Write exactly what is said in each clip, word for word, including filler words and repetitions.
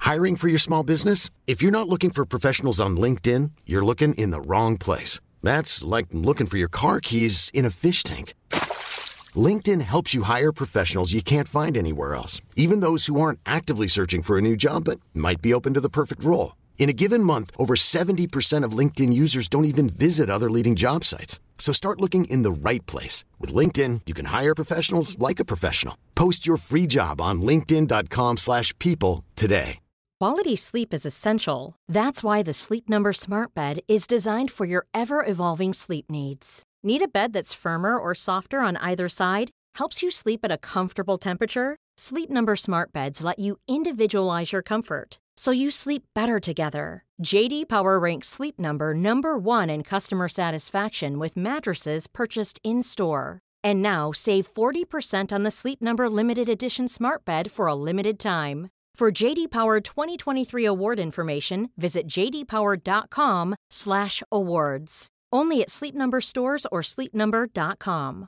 Hiring for your small business? If you're not looking for professionals on LinkedIn, you're looking in the wrong place. That's like looking for your car keys in a fish tank. LinkedIn helps you hire professionals you can't find anywhere else, even those who aren't actively searching for a new job but might be open to the perfect role. In a given month, over seventy percent of LinkedIn users don't even visit other leading job sites. So start looking in the right place. With LinkedIn, you can hire professionals like a professional. Post your free job on linkedin dot com slash people today. Quality sleep is essential. That's why the Sleep Number Smart Bed is designed for your ever-evolving sleep needs. Need a bed that's firmer or softer on either side? Helps you sleep at a comfortable temperature? Sleep Number Smart Beds let you individualize your comfort, so you sleep better together. J D Power ranks Sleep Number number one in customer satisfaction with mattresses purchased in-store. And now, save forty percent on the Sleep Number Limited Edition Smart Bed for a limited time. For J D Power twenty twenty-three award information, visit j d power dot com slash awards. Only at Sleep Number stores or sleep number dot com.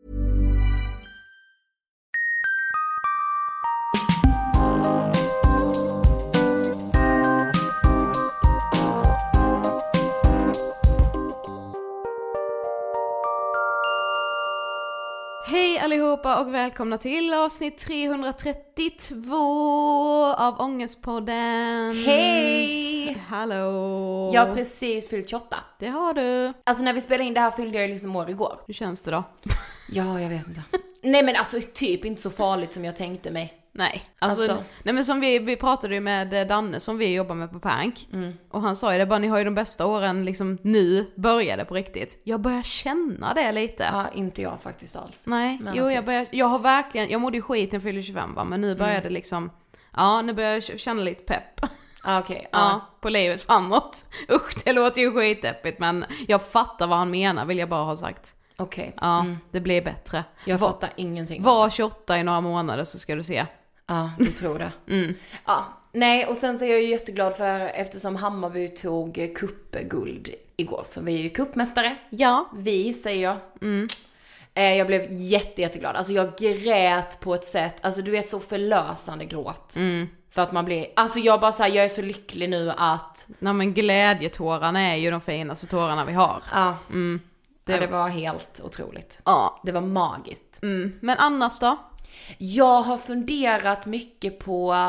Hej allihopa och välkomna till avsnitt trehundratrettiotvå av Ångestpodden. Hej! Hallå! Jag har precis fyllt tjugoåtta. Det har du. Alltså när vi spelade in det här fyllde jag liksom år igår. Hur känns det då? Ja, jag vet inte. Nej men alltså typ inte så farligt som jag tänkte mig. Nej, alltså, alltså. Nej men som vi, vi pratade ju med Danne som vi jobbar med på Pank. Mm. Och han sa ju det bara, ni har ju de bästa åren liksom nu började på riktigt. Jag börjar känna det lite. Ja, inte jag faktiskt alls. Nej, men jo okay. jag börjar, jag har verkligen, jag mådde ju skit när jag fyllde tjugofem va, men nu började mm. liksom, ja nu börjar jag känna lite pepp. Ah, okej. Okay. Ja, ah. på livet framåt. Usch, det låter ju skitdeppigt men jag fattar vad han menar vill jag bara ha sagt. Okej. Okay. Ja, mm. det blir bättre. Jag var, fattar ingenting. Var tjugoåtta i några månader så ska du se. Ja, du tror det. Mm. Ja, nej och sen så är jag ju jätteglad för eftersom Hammarby tog cupguld igår så vi är ju cupmästare. Ja. Vi säger jag. Mm. Eh, jag blev jätte, jätteglad. Alltså jag grät på ett sätt, alltså du är så förlösande gråt. Mm. För att man blir, alltså jag bara så här, jag är så lycklig nu att... Nej men glädjetårarna är ju de finaste tårarna vi har. Ja. Mm. Det... Ja, det var helt otroligt. Ja. Det var magiskt. Mm. Men annars då? Jag har funderat mycket på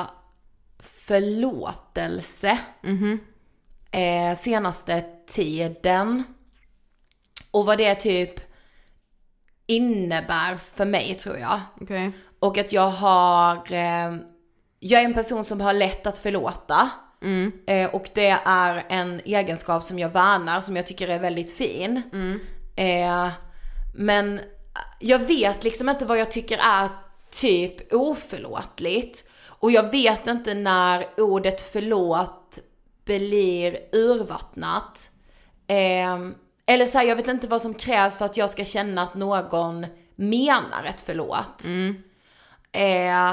förlåtelse mm-hmm. eh, senaste tiden. Och vad det typ innebär för mig tror jag. Okay. Och att jag har... Eh, jag är en person som har lätt att förlåta. Mm. Eh, och det är en egenskap som jag värnar, som jag tycker är väldigt fin. Mm. Eh, men jag vet liksom inte vad jag tycker är typ oförlåtligt. Och jag vet inte när ordet förlåt blir urvattnat. Eh, eller så här, jag vet inte vad som krävs för att jag ska känna att någon menar ett förlåt. Mm. Eh,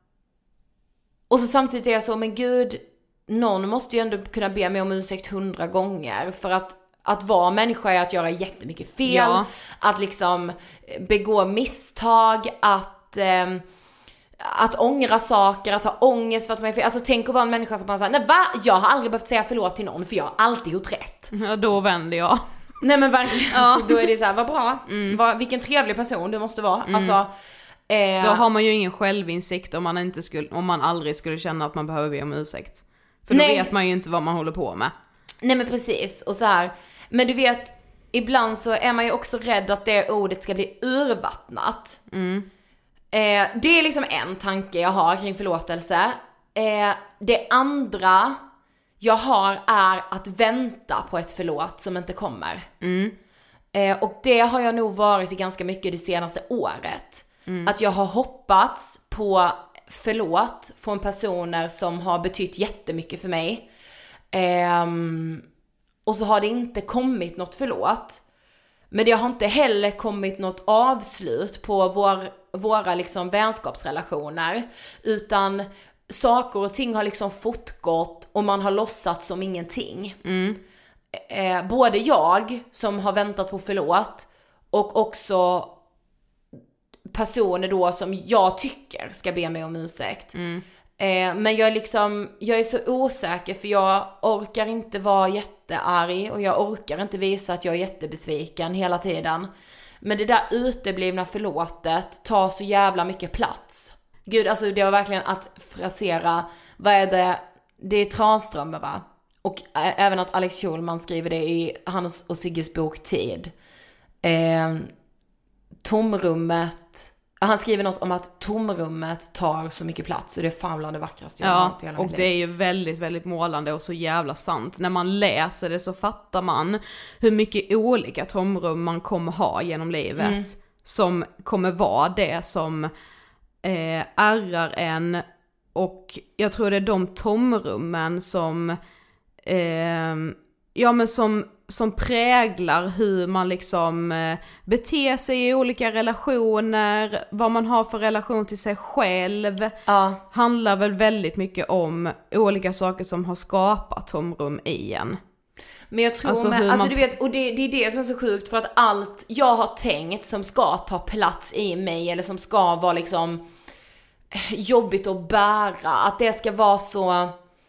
och så samtidigt är jag så, men gud, någon måste ju ändå kunna be mig om ursäkt hundra gånger. För att Att vara människa är att göra jättemycket fel. Ja. Att liksom begå misstag. Att, eh, att ångra saker. Att ha ångest för att man är fel. Alltså tänk att vara en människa som bara säger, nej va? Jag har aldrig behövt säga förlåt till någon. För jag har alltid gjort rätt. Ja, då vänder jag. Nej men verkligen. Ja. Alltså, då är det så här, vad bra. Mm. Vad, vilken trevlig person du måste vara. Mm. Alltså, eh, då har man ju ingen självinsikt om man, inte skulle, om man aldrig skulle känna att man behöver be om ursäkt. För då nej. vet man ju inte vad man håller på med. Nej men precis. Och så här... Men du vet, ibland så är man ju också rädd att det ordet ska bli urvattnat. Mm. Eh, det är liksom en tanke jag har kring förlåtelse. Eh, det andra jag har är att vänta på ett förlåt som inte kommer. Mm. Eh, och det har jag nog varit i ganska mycket det senaste året. Mm. Att jag har hoppats på förlåt från personer som har betytt jättemycket för mig. Ehm... Och så har det inte kommit något förlåt. Men det har inte heller kommit något avslut på vår, våra liksom vänskapsrelationer. Utan saker och ting har liksom fortgått och man har låtsats som ingenting. Mm. Eh, både jag som har väntat på förlåt och också personer då som jag tycker ska be mig om ursäkt. Mm. Eh, men jag är liksom, jag är så osäker för jag orkar inte vara jättearg och jag orkar inte visa att jag är jättebesviken hela tiden. Men det där uteblivna förlåtet tar så jävla mycket plats. Gud, alltså det var verkligen att frasera, vad är det, det är Tranströmer va? Och ä- även att Alex Schulman skriver det i hans och Sigges bok Tid. Eh, tomrummet, han skriver något om att tomrummet tar så mycket plats och det är fan bland det vackraste jag har hört i hela och mitt liv. det är ju väldigt, väldigt målande och så jävla sant. När man läser det så fattar man hur mycket olika tomrum man kommer ha genom livet mm. som kommer vara det som eh, ärrar en, och jag tror det är de tomrummen som eh, ja men som som präglar hur man liksom eh, beter sig i olika relationer, vad man har för relation till sig själv. Ja. Handlar väl väldigt mycket om olika saker som har skapat tomrum i en. Men jag tror alltså, med, alltså man... du vet, och det, det är det som är så sjukt, för att allt jag har tänkt som ska ta plats i mig eller som ska vara liksom jobbigt att bära, att det ska vara så,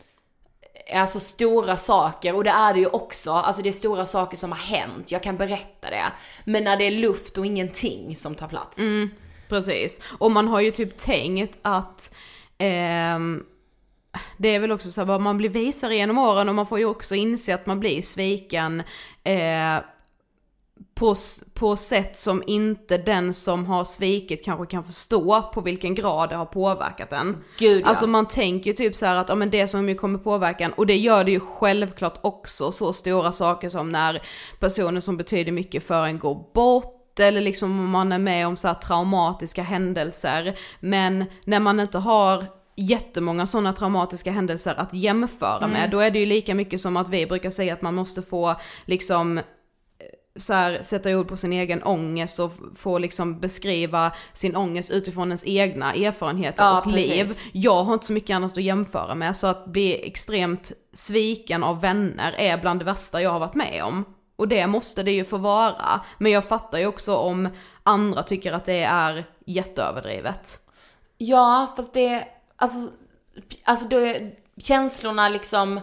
alltså stora saker, och det är det ju också, alltså det är stora saker som har hänt, jag kan berätta det, men när det är luft och ingenting som tar plats. Mm, precis, och man har ju typ tänkt att ehm, det är väl också så att man blir visare genom åren, och man får ju också inse att man blir sviken eh, på, på sätt som inte den som har svikit kanske kan förstå på vilken grad det har påverkat en. Gud, ja. Alltså man tänker ju typ så här att ja, men det som ju kommer påverka en, och det gör det ju självklart också, så stora saker som när personer som betyder mycket för en går bort, eller liksom om man är med om så här traumatiska händelser, men när man inte har jättemånga sådana traumatiska händelser att jämföra mm. med, då är det ju lika mycket som att vi brukar säga att man måste få liksom så här, sätta ord på sin egen ångest och få liksom beskriva sin ångest utifrån ens egna erfarenheter ja, och precis. liv. Jag har inte så mycket annat att jämföra med, så att bli extremt sviken av vänner är bland det värsta jag har varit med om. Och det måste det ju få vara. Men jag fattar ju också om andra tycker att det är jätteöverdrivet. Ja, för det, alltså, alltså då är känslorna liksom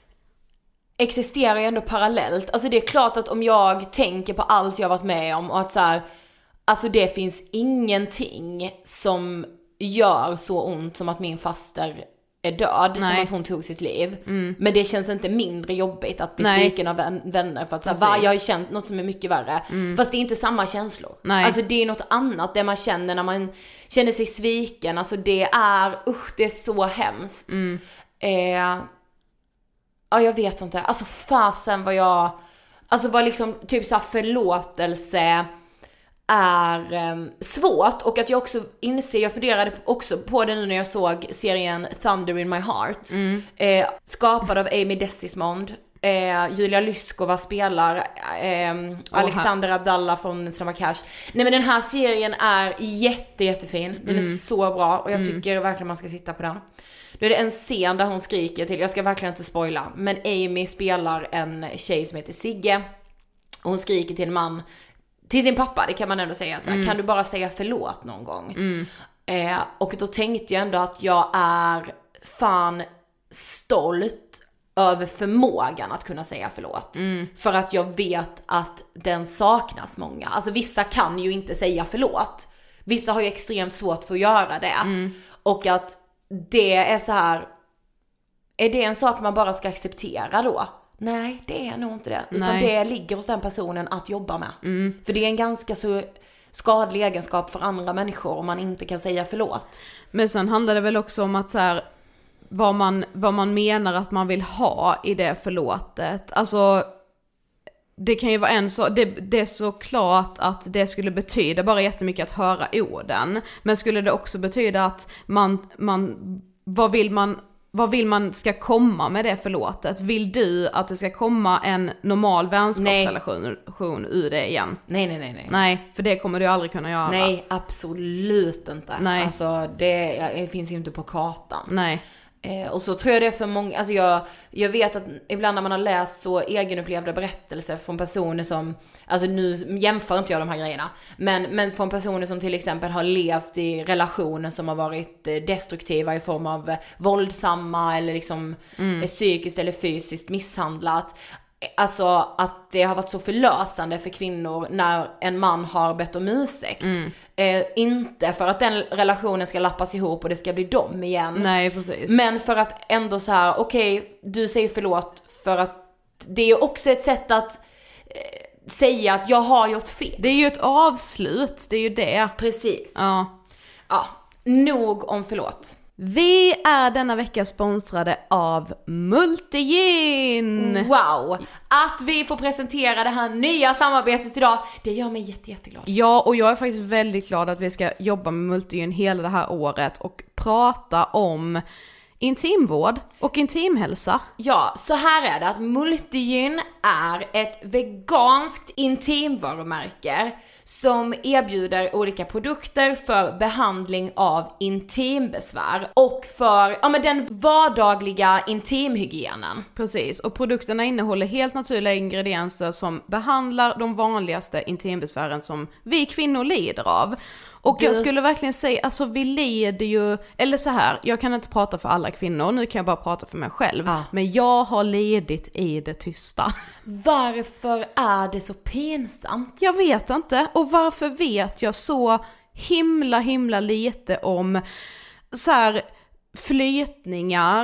existerar ju ändå parallellt. Alltså det är klart att om jag tänker på allt jag varit med om och att så här, alltså det finns ingenting som gör så ont som att min faster är död, Nej. som att hon tog sitt liv. Mm. Men det känns inte mindre jobbigt att bli Nej. sviken av vänner, för att så här, va, jag har ju känt något som är mycket värre. Mm. Fast det är inte samma känslor. Nej. Alltså det är något annat, det man känner när man känner sig sviken. Alltså det är, usch, det är så hemskt. Mm. Eh, ja, jag vet inte. Alltså fasen vad jag, alltså vad liksom typ så här förlåtelse är eh, svårt, och att jag också inser, jag funderade också på det nu när jag såg serien Thunder in My Heart, mm. eh, skapad av Amy Desismond. Eh, Julia Lyskova spelar eh, Alexander oh, Abdallah från Snabba Cash. Nej, men den här serien är jätte, jättefin. Den mm. är så bra, och jag tycker mm. verkligen man ska titta på den. Då är det en scen där hon skriker till, jag ska verkligen inte spoila, men Amy spelar en tjej som heter Sigge, och hon skriker till en man, till sin pappa, det kan man ändå säga, att så här, mm. kan du bara säga förlåt någon gång? Mm. Eh, och då tänkte jag ändå att jag är fan stolt över förmågan att kunna säga förlåt. Mm. För att jag vet att den saknas många. Alltså vissa kan ju inte säga förlåt. Vissa har ju extremt svårt för att göra det. Mm. Och att det är så här, är det en sak man bara ska acceptera då? Nej, det är nog inte det. Utan Nej. det ligger hos den personen att jobba med. Mm. För det är en ganska så skadlig egenskap för andra människor om man inte kan säga förlåt. Men sen handlar det väl också om att så här, vad man, vad man menar att man vill ha i det förlåtet. Alltså det kan ju vara en så, det, det är så klart att det skulle betyda bara jättemycket att höra orden. Men skulle det också betyda att man, man vad vill man vad vill man ska komma med det förlåtet? Vill du att det ska komma en normal vänskapsrelation ur det igen? Nej, nej, nej, nej. Nej, för det kommer du aldrig kunna göra. Nej, absolut inte. Nej. Alltså det, det finns ju inte på kartan. Nej. Eh, och så tror jag det är för många, alltså jag, jag vet att ibland när man har läst så egenupplevda berättelser från personer som, alltså nu jämför inte jag de här grejerna, men, men från personer som till exempel har levt i relationer som har varit destruktiva i form av våldsamma eller liksom mm. psykiskt eller fysiskt misshandlat. Alltså att det har varit så förlösande för kvinnor när en man har bett om ursäkt. Mm. Eh, inte för att den relationen ska lappas ihop och det ska bli dem igen. Nej, precis. Men för att ändå så här, okej, okay, du säger förlåt för att det är också ett sätt att eh, säga att jag har gjort fel. Det är ju ett avslut, det är ju det. Precis. Ja. Ja, nog om förlåt. Vi är denna vecka sponsrade av Multigin! Wow! Att vi får presentera det här nya samarbetet idag, det gör mig jätte, jätteglad. Ja, och jag är faktiskt väldigt glad att vi ska jobba med Multigin hela det här året och prata om intimvård och intimhälsa. Ja, så här är det att Multigin är ett veganskt intimvarumärke som erbjuder olika produkter för behandling av intimbesvär och för ja, men den vardagliga intimhygienen. Precis, och produkterna innehåller helt naturliga ingredienser som behandlar de vanligaste intimbesvären som vi kvinnor lider av. Och du... jag skulle verkligen säga, alltså vi lider ju, eller så här, jag kan inte prata för alla kvinnor, nu kan jag bara prata för mig själv. Ah. Men jag har lidit i det tysta. Varför är det så pinsamt? Jag vet inte, och varför vet jag så himla himla lite om så här flytningar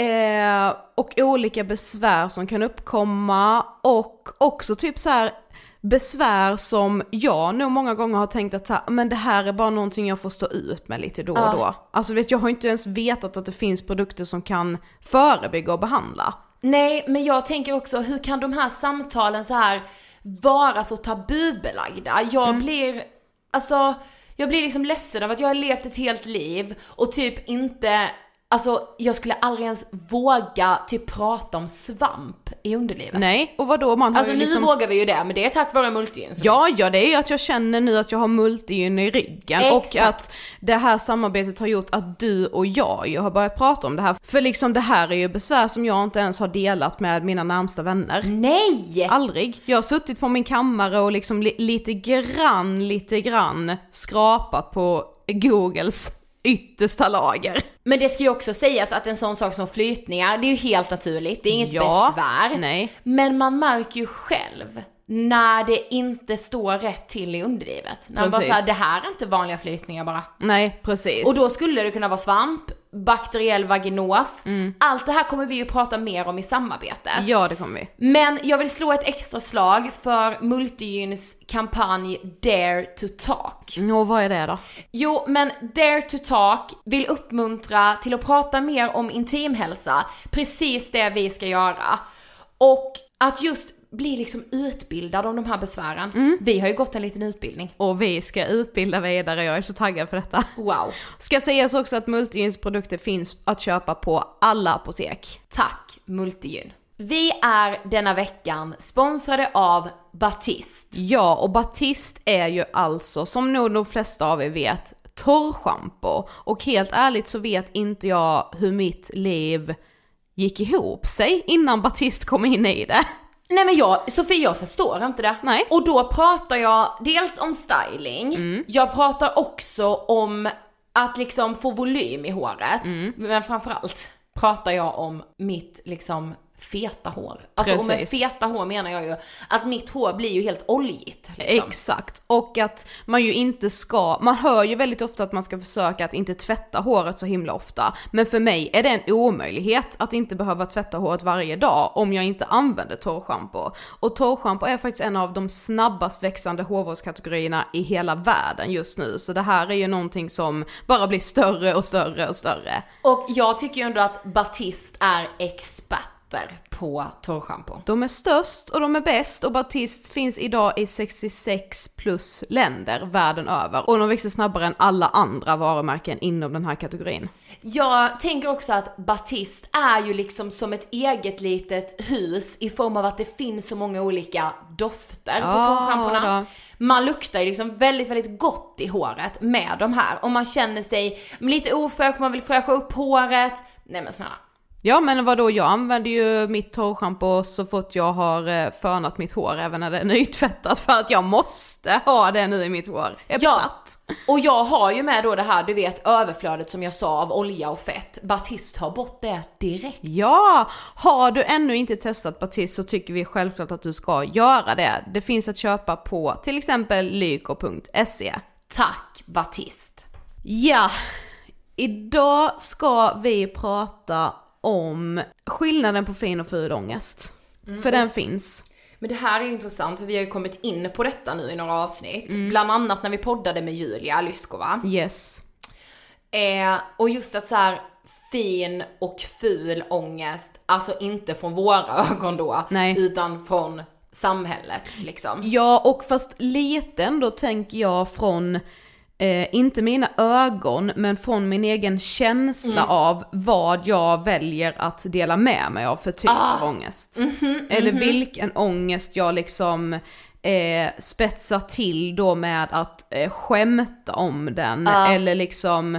eh, och olika besvär som kan uppkomma och också typ så här besvär som jag nog många gånger har tänkt att så här, men det här är bara någonting jag får stå ut med lite då och då. Uh. Alltså vet jag har inte ens vetat att det finns produkter som kan förebygga och behandla. Nej, men jag tänker också, hur kan de här samtalen så här vara så tabubelagda? Jag mm. blir, alltså, jag blir liksom ledsen av att jag har levt ett helt liv och typ inte, alltså jag skulle aldrig ens våga typ prata om svamp i underlivet. Nej, och vadå? Man har alltså ju nu liksom... vågar vi ju det, men det är tack vare Multigin. Ja, ja, det är ju att jag känner nu att jag har Multigin i ryggen. Exakt. Och att det här samarbetet har gjort att du och jag ju har börjat prata om det här. För liksom det här är ju besvär som jag inte ens har delat med mina närmsta vänner. Nej! Aldrig. Jag har suttit på min kammare och liksom li- lite grann, lite grann skrapat på Googles yttersta lager. Men det ska ju också sägas att en sån sak som flytningar, det är ju helt naturligt, det är inget ja, besvär. Nej. Men man märker ju själv när det inte står rätt till i underlivet. När man bara säger, det här är inte vanliga flytningar bara. Nej, precis. Och då skulle det kunna vara svamp, bakteriell vaginos. Mm. Allt det här kommer vi ju prata mer om i samarbetet. Ja, det kommer vi. Men jag vill slå ett extra slag för Multigins kampanj Dare to Talk. Och vad är det då? Jo, men Dare to Talk vill uppmuntra till att prata mer om intimhälsa. Precis det vi ska göra. Och att just bli liksom utbildad om de här besvären. Mm. Vi har ju gått en liten utbildning. Och vi ska utbilda vidare, jag är så taggad för detta. Wow. Ska sägas också att Multigins produkter finns att köpa på alla apotek. Tack Multigin. Vi är denna veckan sponsrade av Batiste. Ja, och Batiste är ju alltså, som nog de flesta av er vet, torrschampo. Och helt ärligt så vet inte jag hur mitt liv gick ihop sig innan Batiste kom in i det. Nej men jag, Sofie, jag förstår inte det. Nej. Och då pratar jag dels om styling. Mm. Jag pratar också om att liksom få volym i håret. Mm. Men framförallt pratar jag om mitt liksom feta hår. Alltså och med feta hår menar jag ju att mitt hår blir ju helt oljigt. Liksom. Exakt. Och att man ju inte ska, man hör ju väldigt ofta att man ska försöka att inte tvätta håret så himla ofta. Men för mig är det en omöjlighet att inte behöva tvätta håret varje dag om jag inte använder torrschampo. Och torrschampo är faktiskt en av de snabbast växande hårvårdskategorierna i hela världen just nu. Så det här är ju någonting som bara blir större och större och större. Och jag tycker ju ändå att Batiste är expert på torrschampo. De är störst och de är bäst och Batiste finns idag i sextiosex plus länder världen över och de växer snabbare än alla andra varumärken inom den här kategorin. Jag tänker också att Batiste är ju liksom som ett eget litet hus i form av att det finns så många olika dofter ja, på tårschamporna. då. Man luktar ju liksom väldigt, väldigt gott i håret med de här. Om man känner sig lite ofräsch, man vill fräscha upp håret. Nej men snälla. Ja, men vadå, jag använder ju mitt hårschampo så fort jag har fönat mitt hår, även när det är nytvättat, för att jag måste ha det nu i mitt hår. Jag är ja, besatt. Och jag har ju med då det här, du vet, överflödet som jag sa av olja och fett. Batiste har bort det direkt. Ja, har du ännu inte testat Batiste så tycker vi självklart att du ska göra det. Det finns att köpa på till exempel lyko punkt se. Tack Batiste. Ja, idag ska vi prata om skillnaden på fin och ful ångest. Mm. För den finns. Men det här är intressant för vi har ju kommit in på detta nu i några avsnitt. Mm. Bland annat när vi poddade med Julia Lyskova. Yes. Eh, och just att så här, fin och ful ångest, alltså inte från våra ögon då. Nej. Utan från samhället liksom. Ja, och fast lite ändå tänker jag från Eh, inte mina ögon, men från min egen känsla mm. av vad jag väljer att dela med mig av för typ ah. av ångest. Mm-hmm, mm-hmm. Eller vilken ångest jag liksom eh, spetsar till då med att eh, skämta om den. Ah. Eller liksom...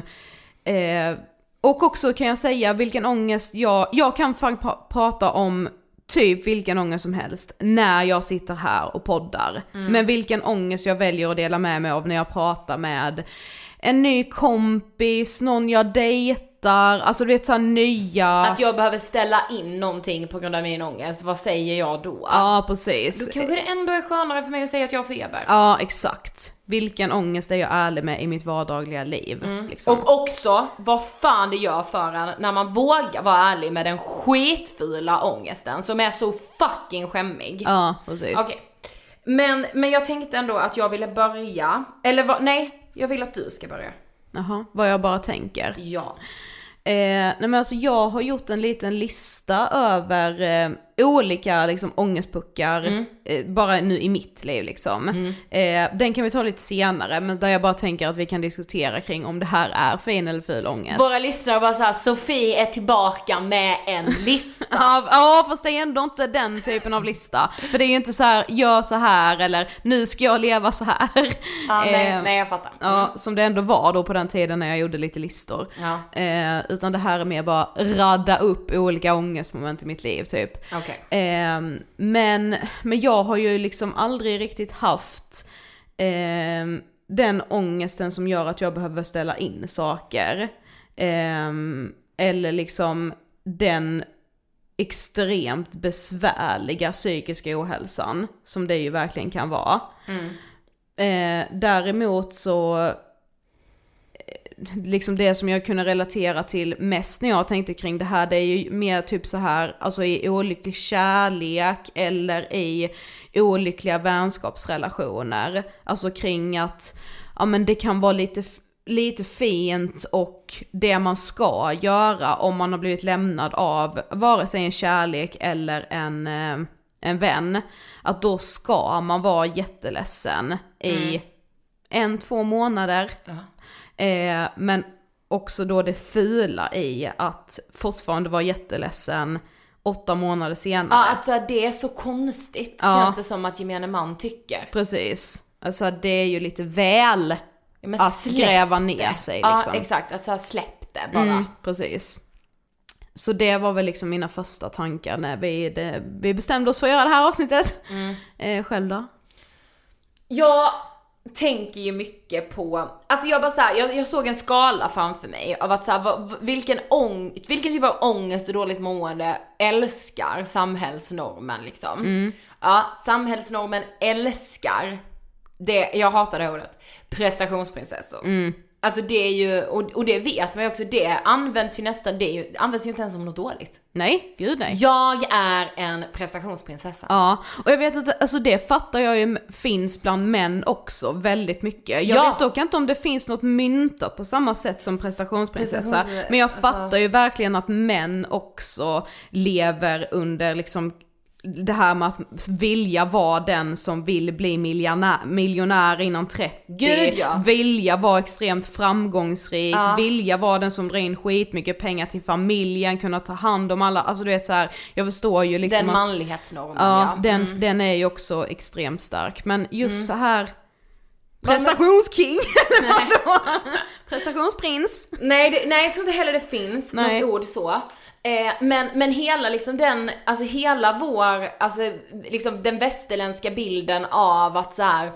Eh, och också kan jag säga vilken ångest jag... Jag kan faktiskt pra- prata om typ vilken ångest som helst när jag sitter här och poddar. Mm. Men vilken ångest jag väljer att dela med mig av när jag pratar med en ny kompis, någon jag dejtar, alltså du vet så här nya... Att jag behöver ställa in någonting på grund av min ångest, vad säger jag då? Ja, precis. Då kanske det ändå är skönare för mig att säga att jag har feber. Ja, exakt. Vilken ångest är jag ärlig med i mitt vardagliga liv. Mm. Liksom. Och också, vad fan det gör för en när man vågar vara ärlig med den skitfula ångesten som är så fucking skämmig. Ja, precis. Okej. Okay. Men, men jag tänkte ändå att jag ville börja, eller vad, nej, jag vill att du ska börja. Jaha, vad jag bara tänker. Ja. Eh, nej men alltså jag har gjort en liten lista över eh, olika liksom ångestpuckar mm. eh, bara nu i mitt liv liksom. Mm. Eh, den kan vi ta lite senare, men där jag bara tänker att vi kan diskutera kring om det här är fin eller ful ångest. Våra lyssnare bara såhär, Sofie är tillbaka med en lista. Ja, ja, fast det är ändå inte den typen av lista. För det är ju inte så här, gör så här eller nu ska jag leva så här. Ja, nej, eh, nej jag fattar. Mm. Ja, som det ändå var då på den tiden när jag gjorde lite listor. Ja. Eh, utan det här är mer bara radda upp olika ångestmoment i mitt liv typ. Okay. Eh, men, men jag har ju liksom aldrig riktigt haft eh, den ångesten som gör att jag behöver ställa in saker. Eh, eller liksom den extremt besvärliga psykiska ohälsan som det ju verkligen kan vara. Mm. Eh, däremot så liksom det som jag kunde relatera till mest när jag tänkte kring det här, det är ju mer typ så här, alltså i olycklig kärlek eller i olyckliga vänskapsrelationer, alltså kring att ja men det kan vara lite lite fint och det man ska göra om man har blivit lämnad av vare sig en kärlek eller en en vän, att då ska man vara jätteledsen i mm. en, två månader. Ja. Eh, men också då det fula i att fortfarande vara jätteledsen åtta månader senare. Ja, alltså det är så konstigt, ja. Känns det som att gemene man tycker. Precis, alltså det är ju lite väl ja, att gräva ner sig liksom. Ja, exakt, att så här släpp det bara. Mm, precis. Så det var väl liksom mina första tankar när vi, det, vi bestämde oss för att göra det här avsnittet. Mm. Eh, själv då? Jag tänker ju mycket på, alltså jag bara så här, jag, jag såg en skala framför mig av att så här, vad, vilken, ång, vilken typ av ångest och dåligt mående älskar samhällsnormen liksom. Mm. Ja, samhällsnormen älskar det, jag hatar det ordet, prestationsprinsessor. Mm. Alltså det är ju, och, och det vet man ju också, det används ju nästan, det, är ju, det används ju inte ens som något dåligt. Nej, gud nej. Jag är en prestationsprinsessa. Ja, och jag vet att alltså det fattar jag ju finns bland män också väldigt mycket. Jag ja. vet dock inte om det finns något myntat på samma sätt som prestationsprinsessa. Men jag fattar alltså... ju verkligen att män också lever under liksom det här med att vilja vara den som vill bli miljonär, miljonär inom trettio, Gud, ja. vilja vara extremt framgångsrik, ja. vilja vara den som drar in skitmycket pengar till familjen, kunna ta hand om alla, alltså du vet så här, jag förstår ju liksom den att, manlighetsnormen, ja, ja. Den, mm. den är ju också extremt stark, men just Mm. så här prestationsking, Nej. prestationsprins. Nej, det, nej, jag tror inte heller det finns Nej. något ord så. Eh, men, men hela liksom den, alltså hela vår, alltså liksom den västerländska bilden av att så här,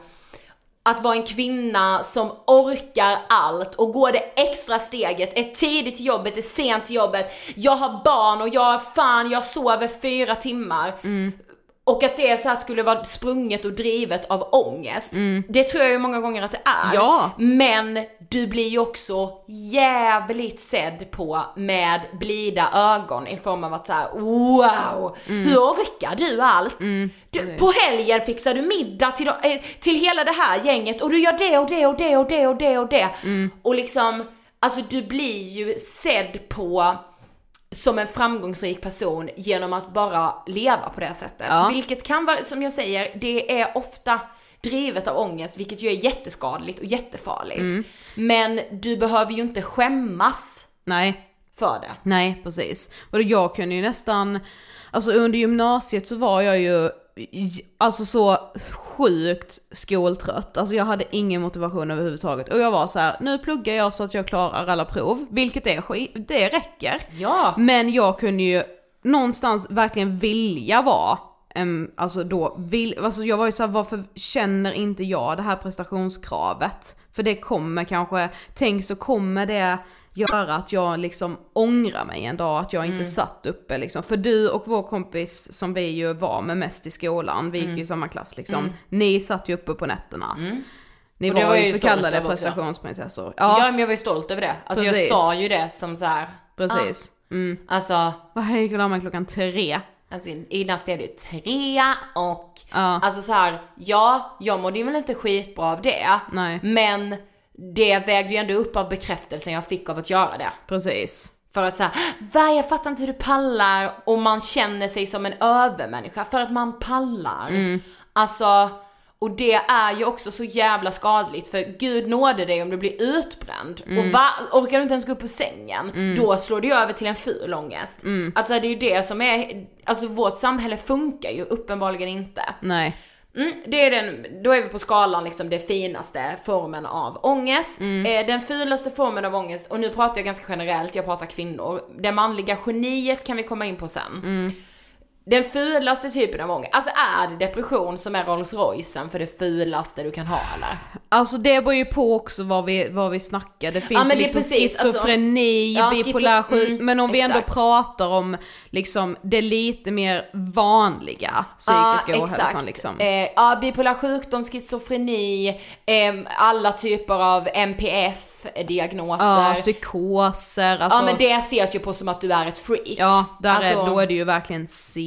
att vara en kvinna som orkar allt och går det extra steget, är tidigt till jobbet, är sent till jobbet, jag har barn och jag, fan, jag sover fyra timmar. Mm. Och att det så här skulle vara sprunget och drivet av ångest. Mm. Det tror jag ju många gånger att det är. Ja. Men du blir ju också jävligt sedd på med blida ögon i form av att så här: wow, mm. hur orkar du allt? Mm. Du, på helgen fixar du middag till, till hela det här gänget och du gör det och det och det och det och det och det. Mm. Och liksom, alltså du blir ju sedd på som en framgångsrik person genom att bara leva på det sättet. Ja. Vilket kan vara, som jag säger, det är ofta drivet av ångest, vilket ju är jätteskadligt och jättefarligt. Mm. Men du behöver ju inte skämmas. Nej. För det. Nej, precis. Och jag kunde ju nästan, alltså under gymnasiet så var jag ju alltså så sjukt skoltrött. Alltså jag hade ingen motivation överhuvudtaget. Och jag var så här: nu pluggar jag så att jag klarar alla prov. Vilket är skit, det räcker. Ja. Men jag kunde ju någonstans verkligen vilja vara um, alltså då, vill, alltså jag var ju så här: varför känner inte jag det här prestationskravet? För det kommer kanske, tänk så kommer det göra att jag liksom ångrar mig en dag att jag inte mm. satt uppe liksom. För du och vår kompis som vi ju var med mest i skolan, vi gick mm. ju i samma klass liksom, mm. ni satt ju uppe på nätterna. Mm. Ni var, var ju så kallade prestationsprinsessor. Ja. ja, men jag var ju stolt över det. Alltså precis. Jag sa ju det som så här. Precis. Ah. Mm. Alltså, vad jag gick och la mig klockan tre. Alltså i natt blev det tre och ja. Alltså så här, ja, jag mådde ju väl inte skitbra av det. Nej. Men det vägde ju ändå upp av bekräftelsen jag fick av att göra det. Precis. För att säga, vad, jag fattar inte hur du pallar. Och man känner sig som en övermänniska för att man pallar. Mm. Alltså, och det är ju också så jävla skadligt. För Gud nådde dig om du blir utbränd. Mm. Och va, orkar du inte ens gå upp på sängen, mm. då slår det över till en ful ångest. Mm. Alltså det är ju det som är, alltså vårt samhälle funkar ju uppenbarligen inte. Nej. Mm, det är den, då är vi på skalan liksom det finaste formen av ångest. Mm. eh, Den fulaste formen av ångest, och nu pratar jag ganska generellt, jag pratar kvinnor. Det manliga geniet kan vi komma in på sen. mm. Den fulaste typen av ångest, alltså är det depression som är Rolls Roycen för det fulaste du kan ha, eller? Alltså det beror ju på också vad vi, vad vi snackar. Det finns ja, ju liksom precis, schizofreni, alltså, ja, bipolär sjuk, mm, men om vi exakt. ändå pratar om liksom det lite mer vanliga psykiska ja, ohälsan liksom. Eh, ja, bipolär sjukdom, schizofreni, eh, alla typer av M P F-diagnoser. Ja, psykoser. Alltså, ja, men det ses ju på som att du är ett freak. Ja, där alltså, är, då är det ju verkligen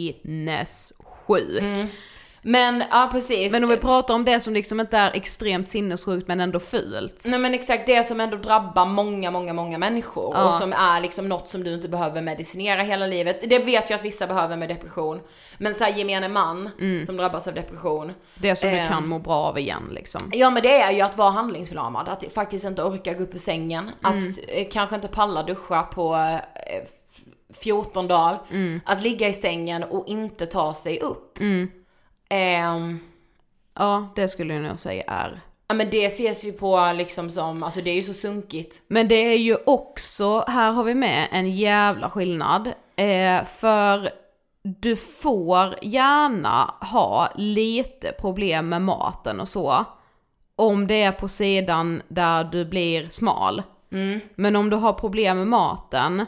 sinnessjuk. Mm. Men, ja precis. Men om vi pratar om det som liksom inte är extremt sinnessjukt men ändå fult. Nej men exakt, det som ändå drabbar många, många, många människor. Ja. Och som är liksom något som du inte behöver medicinera hela livet. Det vet jag att vissa behöver med depression. Men så här gemene man mm. som drabbas av depression. Det som eh, du kan må bra av igen liksom. Ja men det är ju att vara handlingsförlamad. Att faktiskt inte orka gå upp ur sängen. Mm. Att eh, kanske inte palla duscha på eh, fjorton dagar. Mm. Att ligga i sängen och inte ta sig upp. Mm. Um, ja, det skulle jag nog säga är. Ja, men det ses ju på liksom som, alltså det är ju så sunkigt. Men det är ju också, här har vi med en jävla skillnad. Eh, för du får gärna ha lite problem med maten och så. Om det är på sidan där du blir smal. Mm. Men om du har problem med maten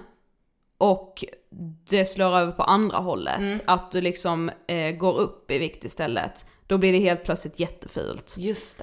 och det slår över på andra hållet, mm. att du liksom eh, går upp i vikt istället, då blir det helt plötsligt jättefult. Just det.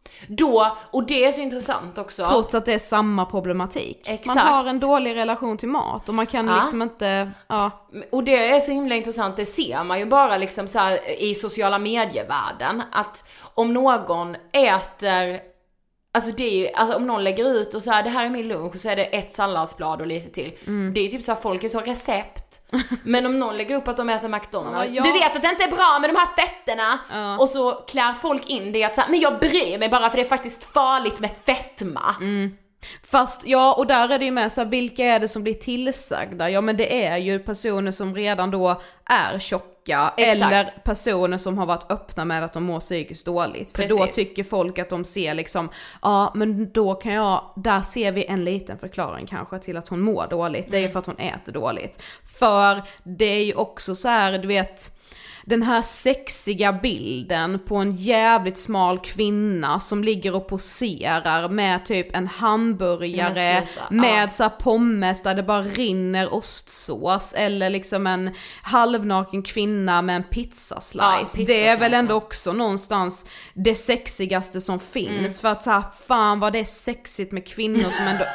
Då, och det är så intressant också. Trots att det är samma problematik. Exakt. Man har en dålig relation till mat och man kan ja. liksom inte, ja. Och det är så himla intressant, det ser man ju bara liksom så här i sociala medievärlden, att om någon äter, Alltså det är ju, alltså om någon lägger ut och så här, det här är min lunch och så är det ett salladsblad och lite till. Mm. Det är ju typ så här, folk är så recept. Men om någon lägger upp att de äter McDonald's, ja. Du vet att det inte är bra med de här fetterna. Ja. Och så klär folk in det att så här, men jag bryr mig bara för det är faktiskt farligt med fetma. Mm. Fast ja, och där är det ju med så här, vilka är det som blir tillsagda? Ja, men det är ju personer som redan då är tjocka. Exakt. Eller personer som har varit öppna med att de mår psykiskt dåligt. För Precis. Då tycker folk att de ser liksom, ja men då kan jag, där ser vi en liten förklaring kanske till att hon mår dåligt. Mm. Det är ju för att hon äter dåligt. För det är ju också så här, du vet, den här sexiga bilden på en jävligt smal kvinna som ligger och poserar med typ en hamburgare med ja. så här pommes där det bara rinner ostsås, eller liksom en halvnaken kvinna med en pizzaslice. Ja, pizza det är väl ändå också någonstans det sexigaste som finns. Mm. För att så här, fan vad det är sexigt med kvinnor som ändå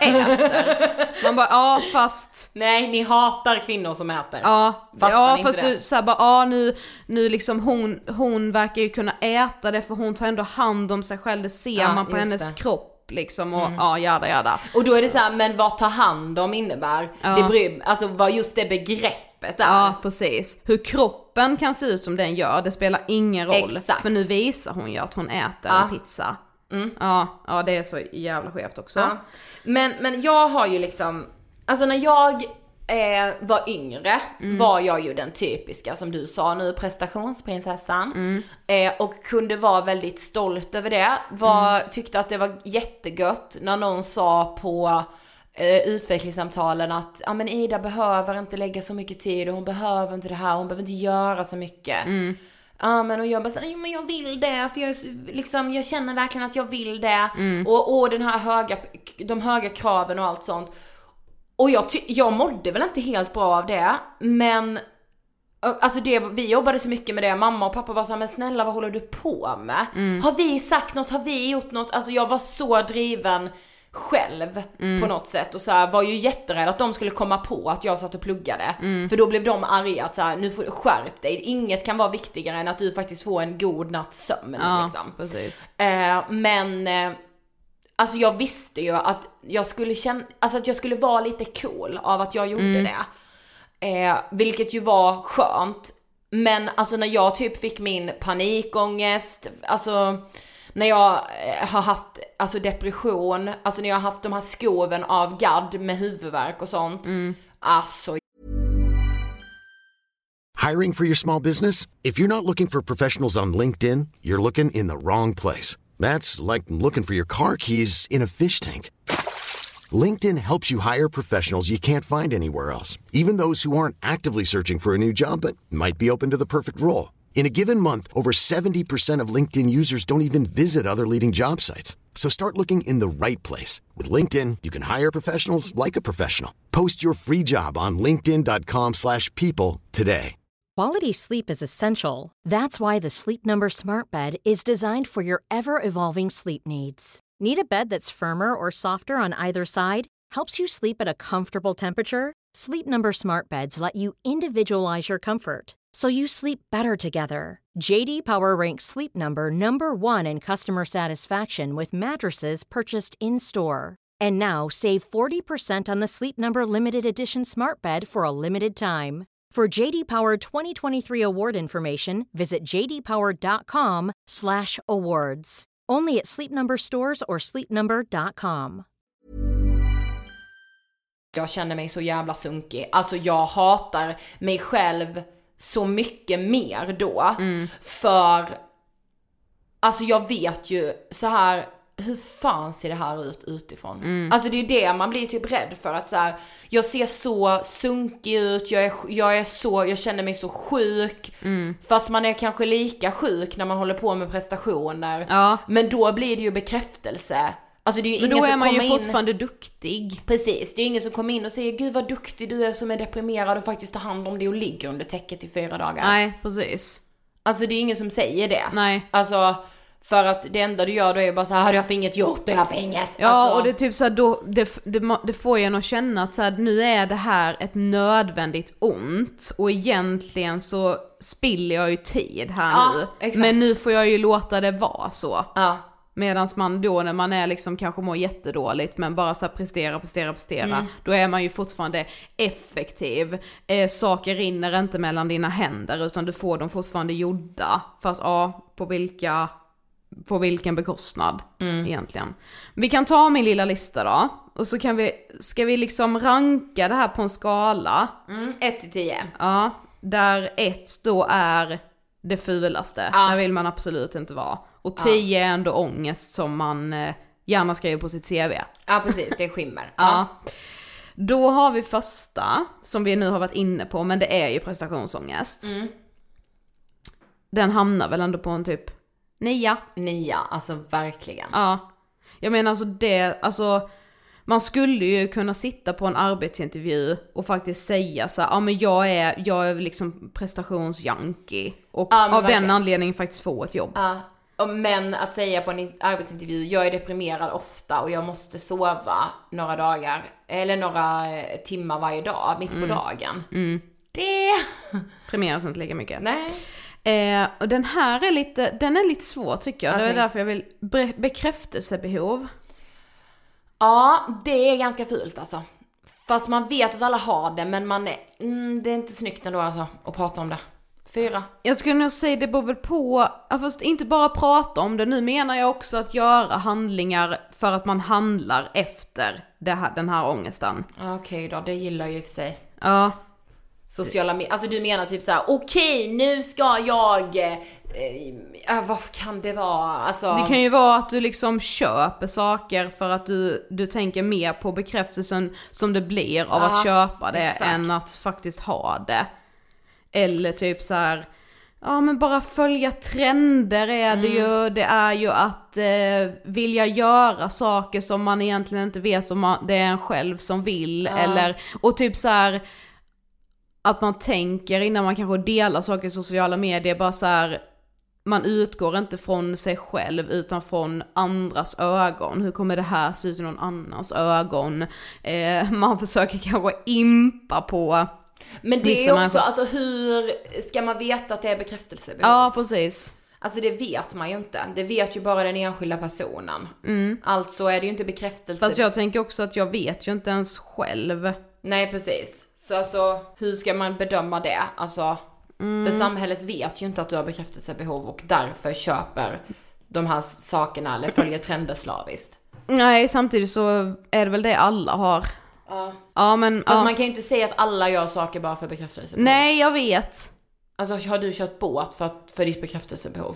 äter. Man bara, ja fast... Nej, ni hatar kvinnor som äter. Ja, ja fast du så här, bara, ja nu... Nu liksom hon, hon verkar ju kunna äta det för hon tar ändå hand om sig själv, det ser ja, man på hennes det. kropp liksom och mm. ja jada jada. Och då är det så här, men vad ta hand om innebär? Ja. Det bryr, alltså vad just det begreppet är. Ja, precis. Hur kroppen kan se ut som den gör, det spelar ingen roll. Exakt. För nu visar hon ju att hon äter ja. en pizza. Mm. Ja, ja, det är så jävla skevt också. Ja. Men, men jag har ju liksom, alltså när jag Eh, var yngre mm. var jag ju den typiska som du sa nu, prestationsprinsessan mm. eh, och kunde vara väldigt stolt över det, var, mm. tyckte att det var jättegött när någon sa på eh, utvecklingssamtalen att ja, men Ida behöver inte lägga så mycket tid och hon behöver inte det här, hon behöver inte göra så mycket. Mm. Ja, men och jag bara så, men jag vill det för jag, liksom, jag känner verkligen att jag vill det mm. och, och den här höga, de höga kraven och allt sånt. Och jag, ty- jag mådde väl inte helt bra av det, men alltså det, vi jobbade så mycket med det, mamma och pappa var så här, men snälla vad håller du på med? Mm. Har vi sagt något, har vi gjort något? Alltså jag var så driven själv mm. på något sätt och så här, var ju jätterädd att de skulle komma på att jag satt och pluggade. Mm. För då blev de arga att så här, nu får du skärp dig, inget kan vara viktigare än att du faktiskt får en god natts sömn. Ja, liksom. precis. Eh, men... Eh, Alltså jag visste ju att jag skulle känna, alltså att jag skulle vara lite cool av att jag gjorde mm. det. Eh, vilket ju var skönt. Men alltså när jag typ fick min panikångest, alltså när jag eh, har haft alltså depression, alltså när jag har haft de här skoven av gadd med huvudvärk och sånt. Mm. Alltså. Hiring for your small business? If you're not looking for professionals on LinkedIn, you're looking in the wrong place. That's like looking for your car keys in a fish tank. LinkedIn helps you hire professionals you can't find anywhere else, even those who aren't actively searching for a new job but might be open to the perfect role. In a given month, over seventy percent of LinkedIn users don't even visit other leading job sites. So start looking in the right place. With LinkedIn, you can hire professionals like a professional. Post your free job on linkedin dot com slash people today. Quality sleep is essential. That's why the Sleep Number Smart Bed is designed for your ever-evolving sleep needs. Need a bed that's firmer or softer on either side? Helps you sleep at a comfortable temperature? Sleep Number Smart Beds let you individualize your comfort, so you sleep better together. J D Power ranks Sleep Number number one in customer satisfaction with mattresses purchased in-store. And now, save forty percent on the Sleep Number Limited Edition Smart Bed for a limited time. For J D Power twenty twenty-three award information, visit j d power dot com slash awards. Only at Sleep Number stores or sleep number dot com. Jag känner mig så jävla sunkig. Alltså jag hatar mig själv så mycket mer då. Mm. För alltså jag vet ju så här, hur fan ser det här ut utifrån? Mm. Alltså det är det man blir typ rädd för, att så här, jag ser så sunkig ut, jag är, jag är så, jag känner mig så sjuk. Mm. Fast man är kanske lika sjuk när man håller på med prestationer. Ja. Men då blir det ju bekräftelse. Alltså det är ju men ingen då är som man ju in... fortfarande duktig. Precis, det är ingen som kommer in och säger gud vad duktig du är som är deprimerad och faktiskt tar hand om det och ligger under täcket i fyra dagar. Nej, precis. Alltså det är ingen som säger det. Nej. Alltså för att det enda du gör då är bara så här, har jag för inget gjort och jag har för inget. Ja, alltså... och det är typ så här, då, det, det, det får en att känna att så här, nu är det här ett nödvändigt ont och egentligen så spiller jag ju tid här ja, nu. exakt. Men nu får jag ju låta det vara så. Ja. Medan man då när man är liksom kanske mår jättedåligt men bara så här prestera, prestera, prestera. Mm. Då är man ju fortfarande effektiv. Eh, saker rinner inte mellan dina händer utan du får dem fortfarande gjorda. Fast ja, på vilka... på vilken bekostnad mm. egentligen. Vi kan ta min lilla lista då. Och så kan vi, ska vi liksom ranka det här på en skala. Mm, ett till tio. Ja, där ett då är det fulaste. Ja. Där vill man absolut inte vara. Och tio ja. är ändå ångest som man eh, gärna skriver på sitt C V. Ja, precis. Det är skimmer. Ja. ja. Då har vi första, som vi nu har varit inne på, men det är ju prestationsångest. Mm. Den hamnar väl ändå på en typ nia. Nia, alltså verkligen. Ja. Jag menar alltså det, alltså man skulle ju kunna sitta på en arbetsintervju och faktiskt säga så här, ja men jag är, jag är liksom prestationsjunkie och ja, av verkligen. Den anledningen faktiskt få ett jobb. Ja. Men att säga på en arbetsintervju, jag är deprimerad ofta och jag måste sova några dagar eller några timmar varje dag mitt mm. på dagen. Mm. Det premieras inte lika mycket. Nej. Eh, och den här är lite, den är lite svår tycker jag. Okay. Det är därför jag vill be- bekräftelsebehov. Ja, det är ganska fult alltså. Fast man vet att alla har det, men man är, mm, det är inte snyggt ändå alltså att prata om det. Fyra. Jag skulle nog säga det beror väl på, fast inte bara prata om det. Nu menar jag också att göra handlingar för att man handlar efter det här, den här ångesten. Okej okay, då, det gillar jag i och för sig. Ja. Sociala medier, alltså du menar typ så här: okej, okay, nu ska jag eh, eh, vad kan det vara? Alltså... Det kan ju vara att du liksom köper saker för att du, du tänker mer på bekräftelsen som det blir av ja, att köpa det exakt. Än att faktiskt ha det. Eller typ så här, ja men bara följa trender är det mm. ju, det är ju att eh, vilja göra saker som man egentligen inte vet om man, det är en själv som vill ja. Eller, och typ så här att man tänker innan man kanske delar saker i sociala medier, bara så här, man utgår inte från sig själv utan från andras ögon. Hur kommer det här se ut i någon annans ögon? Eh, man försöker kanske impa på. Men det är också, människor. Alltså hur ska man veta att det är bekräftelsebehov? Ja, precis. Alltså det vet man ju inte. Det vet ju bara den enskilda personen. Mm. Alltså är det ju inte bekräftelse. Fast jag tänker också att jag vet ju inte ens själv. Nej, precis. Så alltså, hur ska man bedöma det? Alltså, mm. för samhället vet ju inte att du har bekräftelsebehov och därför köper de här sakerna eller följer trender slaviskt. Nej, samtidigt så är det väl det alla har. Ja. Ja, men fast ja. Man kan ju inte säga att alla gör saker bara för bekräftelsebehov. Nej, jag vet. Alltså, har du kört båt för, för ditt bekräftelsebehov?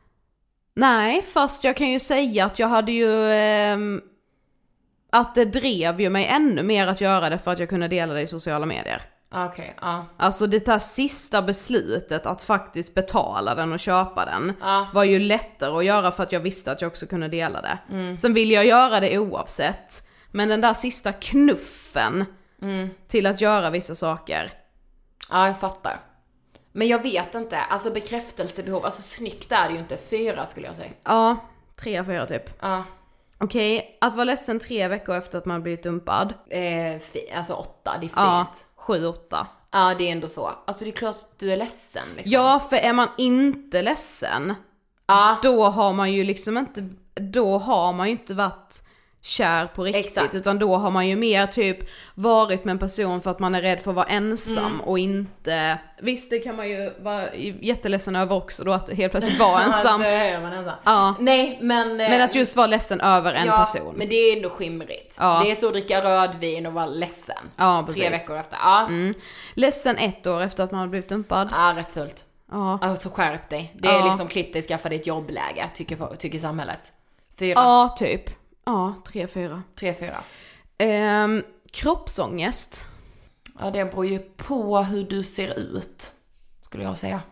Nej, fast jag kan ju säga att jag hade ju... Eh, att det drev ju mig ännu mer att göra det för att jag kunde dela det i sociala medier. Okej, okay, ja. Uh. Alltså det här sista beslutet att faktiskt betala den och köpa den uh. var ju lättare att göra för att jag visste att jag också kunde dela det. Mm. Sen vill jag göra det oavsett. Men den där sista knuffen mm. till att göra vissa saker. Ja, jag fattar. Men jag vet inte, alltså bekräftelsebehov, alltså snyggt är det ju inte. Fyra skulle jag säga. Ja, tre, fyra typ. Ja. Okej, okay, att vara ledsen tre veckor efter att man blivit dumpad. Eh, fi- alltså åtta, det är fint. Ja, sju, åtta. Ja, det är ändå så. Alltså det är klart att du är ledsen liksom. Ja, för är man inte ledsen, ja. Då har man ju liksom inte, då har man ju inte varit kär på riktigt. Exakt. Utan då har man ju mer typ varit med en person för att man är rädd för att vara ensam mm. och inte, visst det kan man ju vara jätteledsen över också då, att helt plötsligt vara ensam. Ja, man ensam. Ja. Nej, men men att just vara ledsen över en ja, person. Men det är ändå skimrigt. Ja. Det är så att dricka rödvin och vara ledsen. Ja, precis. Tre veckor efter. Ja. Mm. Ledsen ett år efter att man har blivit dumpad. Ja, rätt fullt. Ja. Alltså skärp dig. Det är ja. liksom klipp dig, skaffa dig ett jobbläge, tycker, tycker samhället. Fyra. Ja, typ. Ja, tre, fyra. Tre, fyra. Ehm, kroppsångest. Ja, det beror ju på hur du ser ut, skulle jag säga.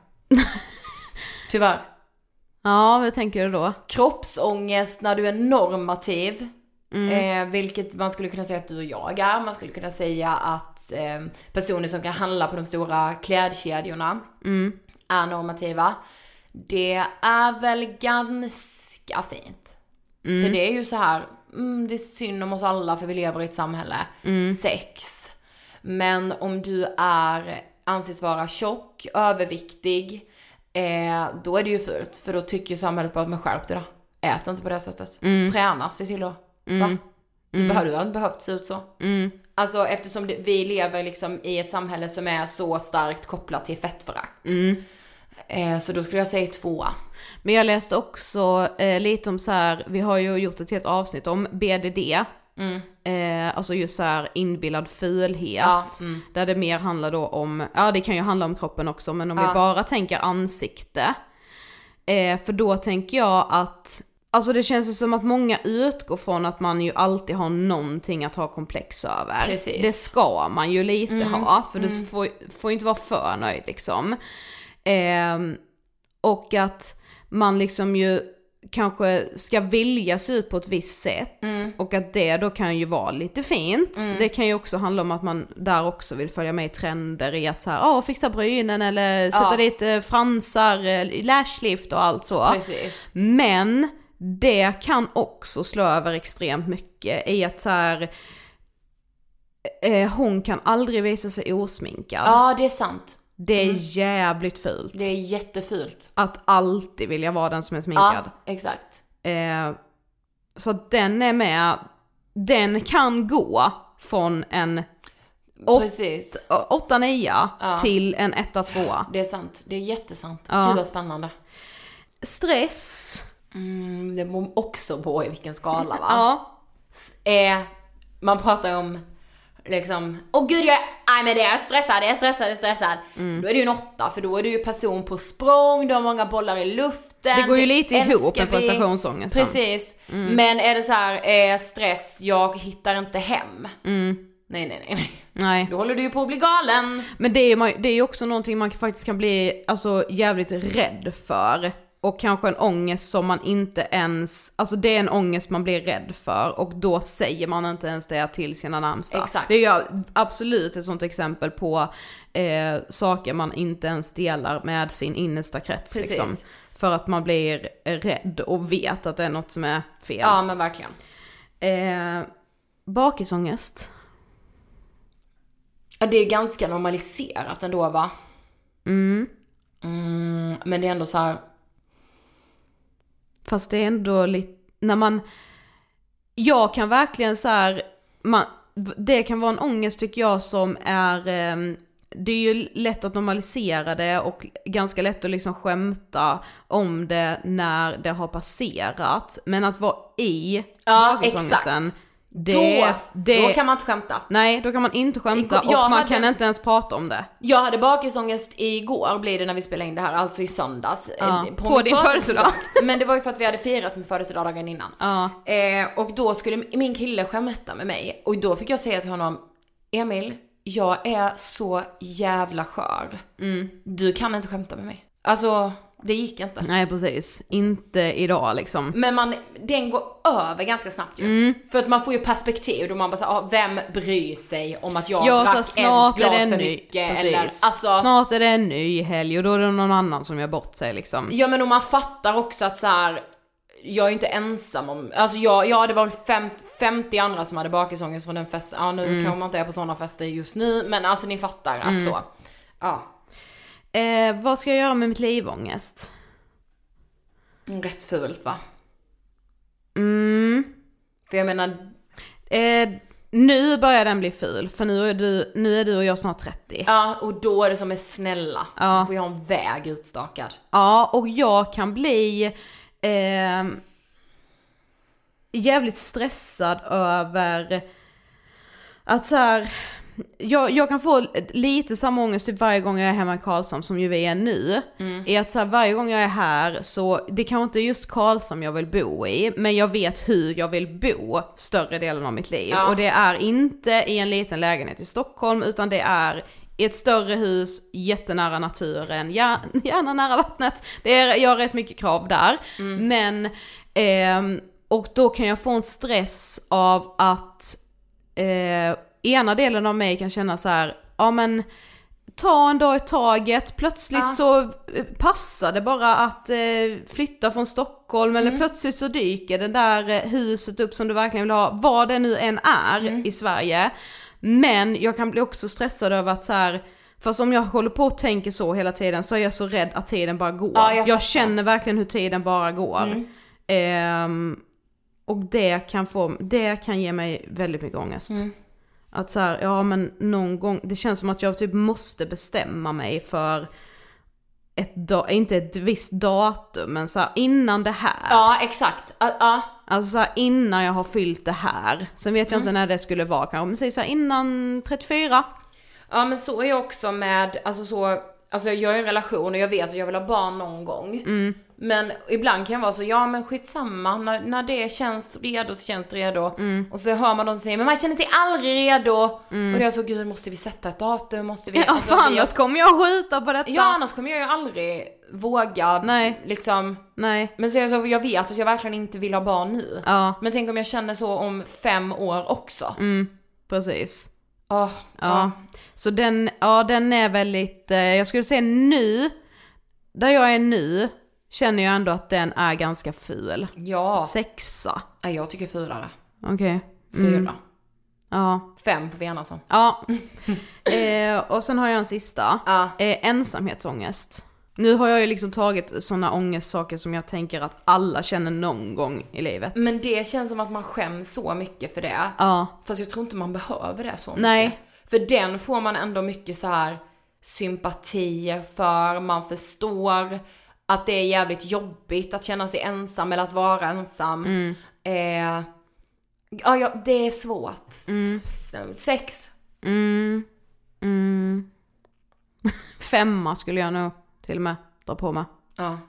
Tyvärr. Ja, vad tänker du då? Kroppsångest när du är normativ. Mm. Eh, vilket man skulle kunna säga att du och jag är. Man skulle kunna säga att eh, personer som kan handla på de stora klädkedjorna mm. är normativa. Det är väl ganska fint. Mm. För det är ju så här, mm, det är synd om oss alla för vi lever i ett samhälle. Mm. Sex. Men om du är, anses vara tjock, överviktig, eh, då är det ju fult. För då tycker samhället bara att man skärp det då. ät inte på det sättet. Mm. Träna, se till att, Mm. va? Du Mm. behöver inte behövt se ut så. Mm. Alltså eftersom det, vi lever liksom i ett samhälle som är så starkt kopplat till fettförakt. Mm. Eh, så då skulle jag säga tvåa. Men jag läste också eh, lite om så här, vi har ju gjort ett helt avsnitt om B D D. Mm. Eh, alltså just så här inbillad fulhet. Ja, mm. Där det mer handlar då om, ja det kan ju handla om kroppen också, men om Ja. vi bara tänker ansikte. Eh, för då tänker jag att, alltså det känns ju som att många utgår från att man ju alltid har någonting att ha komplex över. Precis. Det ska man ju lite Mm. ha, för Mm. du får, får inte vara för nöjd liksom. Eh, och att man liksom ju kanske ska vilja se ut på ett visst sätt. Mm. Och att det då kan ju vara lite fint. Mm. Det kan ju också handla om att man där också vill följa med i trender i att så här, åh, fixa brynen eller sätta Ja. dit eh, fransar, eh, lashlift och allt så. Precis. Men det kan också slå över extremt mycket i att så här, eh, hon kan aldrig visa sig osminkad. Ja, det är sant. Det är Mm. jävligt fult. Det är jättefult. Att alltid vilja vara den som är sminkad. Ja, exakt. Eh, så att den är med, den kan gå från en åt- Precis. åtta nio Ja. till en etta två. Det är sant. Det är jättesant. Ja. Gud vad spännande. Stress. Mm, det beror också på i vilken skala, va? Ja. Eh, man pratar om liksom, åh gud jag är, nej men det är stressad, jag är stressad, jag är stressad. Mm. Då är det ju en åtta, för då är du ju person på språng, du har många bollar i luften. Det går ju lite älskar ihop med vi. prestationsångesten. Precis. Men är det så här, eh, stress, jag hittar inte hem. Mm. Nej, nej, nej, nej. Nej. Då håller du ju på att bli galen. Men det är, man- det är ju också någonting man faktiskt kan bli alltså, jävligt rädd för. Och kanske en ångest som man inte ens, alltså det är en ångest man blir rädd för och då säger man inte ens det till sina närmsta. Exakt. Det är ju absolut ett sånt exempel på eh, saker man inte ens delar med sin innersta krets. Precis. Liksom. För att man blir rädd och vet att det är något som är fel. Ja, men verkligen. Eh, bakisångest. Ja, det är ganska normaliserat ändå, va? Mm. Mm, men det är ändå så här. Fast det är ändå lite, när man, jag kan verkligen så här, man, det kan vara en ångest tycker jag som är, eh, det är ju lätt att normalisera det och ganska lätt att liksom skämta om det när det har passerat. Men att vara i Ja, bakisångesten, exakt. det, Då, det, då kan man inte skämta. nej, då kan man inte skämta och Jag man hade- kan inte ens prata om det. Jag hade bakisångest igår, blir det när vi spelade in det här, alltså i söndags. Ja, eh, på din födelsedag. Men det var ju för att vi hade firat min födelsedag dagen innan. Ja. Eh, och då skulle min kille skämta med mig. Och då fick jag säga till honom, Emil, jag är så jävla skör. Mm. Du kan inte skämta med mig. Alltså, det gick inte. Nej, precis. Inte idag liksom. Men man, den går över ganska snabbt ju. Mm. För att man får ju perspektiv då man bara säger, ah, vem bryr sig om att jag Ja, så drack snart ett glas är det en för ny, mycket? precis. Eller, alltså, Snart är det en ny helg och då är det någon annan som gör bort sig liksom. ja, men om man fattar också att så här, jag är ju inte ensam om, alltså jag, ja det var fem, femtio andra som hade bakisångest från den festen. Ja, nu Mm. kan man inte är på sådana fester just nu, men alltså ni fattar att Mm. så. Ja, Eh, vad ska jag göra med mitt livångest? rätt fult, va? Mm. För jag menar, Eh, nu börjar den bli ful, för nu är du, nu är du och jag snart trettio. ja, och då är det som är snälla. Ja. Då får jag en väg utstakad. Ja, och jag kan bli eh, jävligt stressad över att så här, jag, jag kan få lite samma ångest typ varje gång jag är hemma i Karlshamn som ju vi är nu. Mm. Är att så här, varje gång jag är här så, det kanske inte är just Karlshamn jag vill bo i, men jag vet hur jag vill bo större delen av mitt liv. Ja. Och det är inte i en liten lägenhet i Stockholm, utan det är i ett större hus, jättenära naturen, gärna, gärna nära vattnet. Det är, jag har rätt mycket krav där. Mm. Men, ehm, och då kan jag få en stress av att eh, ena delen av mig kan känna så här, ja men ta en dag i taget, plötsligt Ja. så eh, passar det bara att eh, flytta från Stockholm, eller Mm. plötsligt så dyker det där eh, huset upp som du verkligen vill ha, vad det nu än är Mm. i Sverige. Men jag kan bli också stressad över att så här, fast om jag håller på och tänker så hela tiden så är jag så rädd att tiden bara går. Ja, jag jag fattar. känner verkligen hur tiden bara går. Mm. Ehm, och det kan få, det kan ge mig väldigt mycket ångest. Mm. Att så här, ja men någon gång, det känns som att jag typ måste bestämma mig för ett da- inte ett visst datum, men så här, innan det här. Ja, exakt. Uh, uh. Alltså så här, innan jag har fyllt det här. Sen vet jag mm. inte när det skulle vara, kanske. Men säg så här, innan trettiofyra. Ja, men så är jag också med, alltså så, alltså jag är i en relation och jag vet att jag vill ha barn någon gång. Mm. Men ibland kan jag vara så, ja men skitsamma, när, när det känns redo så känns det redo. Mm. Och så hör man dem säga, men man känner sig aldrig redo. Mm. Och det är så, gud, måste vi sätta ett datum? Måste vi... Ja, alltså, fan, annars kommer jag skjuta på detta. Ja, annars kommer jag ju aldrig våga. Nej. Liksom. Nej. Men så jag, så jag vet att jag verkligen inte vill ha barn nu. Ja. Men tänk om jag känner så om fem år också. Mm, precis. Oh, ja. ja. Så den, ja, den är väldigt, eh, jag skulle säga nu, där jag är nu, känner jag ändå att den är ganska ful. Ja. Sexa. Ja, jag tycker fyra. Okej. Okay. Mm. Fyra. Ja. Fem får vi gärna så. Ja. eh, och sen har jag en sista. Ja. Eh, ensamhetsångest. Nu har jag ju liksom tagit sådana ångestsaker som jag tänker att alla känner någon gång i livet. Men det känns som att man skäms så mycket för det. Ja. Fast jag tror inte man behöver det så mycket. Nej. För den får man ändå mycket så här sympatier för. Man förstår att det är jävligt jobbigt att känna sig ensam eller att vara ensam. Mm. Eh, ja, ja, det är svårt. Mm. Sex. Mm. Mm. Femma skulle jag nog till och med dra på mig. Ja.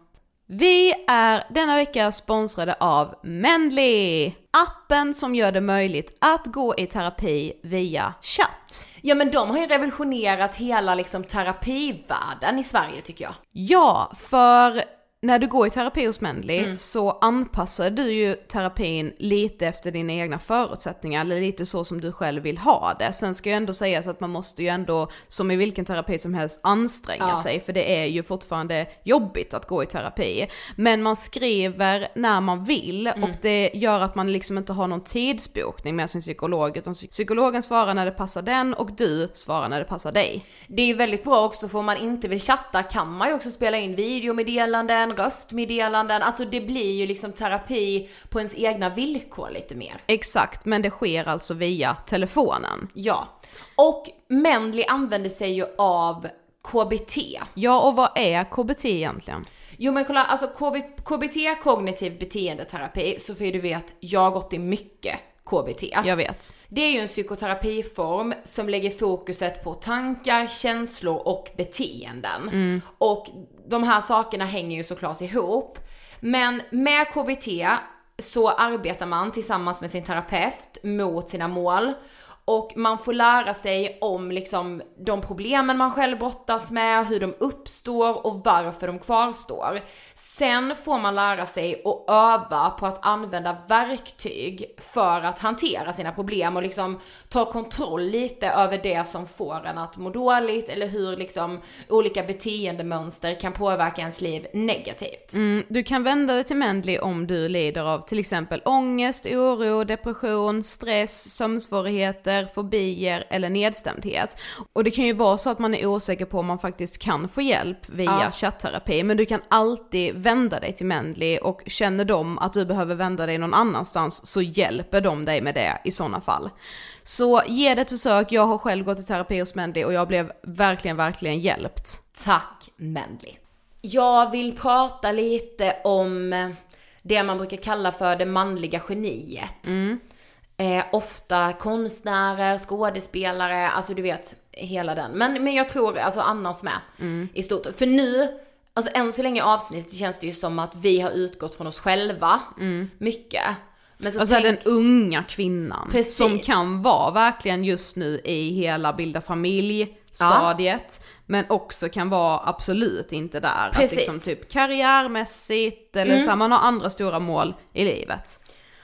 Vi är denna vecka sponsrade av Mendly, appen som gör det möjligt att gå i terapi via chatt. Ja, men de har ju revolutionerat hela liksom terapivärlden i Sverige, tycker jag. Ja, för när du går i terapi hos Mendly mm. så anpassar du ju terapin lite efter dina egna förutsättningar, eller lite så som du själv vill ha det. Sen ska ju ändå sägas att man måste ju ändå, som i vilken terapi som helst, anstränga ja. sig, för det är ju fortfarande jobbigt att gå i terapi. Men man skriver när man vill mm. och det gör att man liksom inte har någon tidsbokning med sin psykolog, utan psykologen svarar när det passar den och du svarar när det passar dig. Det är ju väldigt bra också, för om man inte vill chatta kan man ju också spela in videomeddelanden, röstmeddelanden, alltså det blir ju liksom terapi på ens egna villkor lite mer. Exakt, men det sker alltså via telefonen. Ja, och Mendly använder sig ju av K B T. Ja, och vad är K B T egentligen? Jo men kolla, alltså K B T, kognitiv beteendeterapi, så för du vet, jag har gått i mycket K B T. Jag vet. Det är ju en psykoterapiform som lägger fokuset på tankar, känslor och beteenden. Mm. Och de här sakerna hänger ju såklart ihop. Men med K B T så arbetar man tillsammans med sin terapeut mot sina mål. Och man får lära sig om liksom de problemen man själv brottas med, hur de uppstår och varför de kvarstår. Sen får man lära sig att öva på att använda verktyg för att hantera sina problem och liksom ta kontroll lite över det som får en att må dåligt, eller hur liksom olika beteendemönster kan påverka ens liv negativt. Mm, du kan vända dig till Mendly om du lider av till exempel ångest, oro, depression, stress, sömnsvårigheter, fobier eller nedstämdhet. Och det kan ju vara så att man är osäker på om man faktiskt kan få hjälp via ja. chattterapi, men du kan alltid vända dig till Mendly, och känner de att du behöver vända dig någon annanstans så hjälper de dig med det i sådana fall. Så ge det ett försök. Jag har själv gått i terapi hos Mendly och jag blev verkligen, verkligen hjälpt. Tack Mendly. Jag vill prata lite om det man brukar kalla för det manliga geniet. Mm. Eh, ofta konstnärer, skådespelare, alltså du vet hela den. Men, men jag tror alltså annars med mm. i stort. För nu, alltså än så länge avsnittet känns det ju som att vi har utgått från oss själva mm. mycket. Men så alltså tänk... den unga kvinnan. Precis. Som kan vara verkligen just nu i hela bilda familj-stadiet. Ja. Men också kan vara absolut inte där. Precis. Att liksom typ karriärmässigt eller mm. så man har andra stora mål i livet.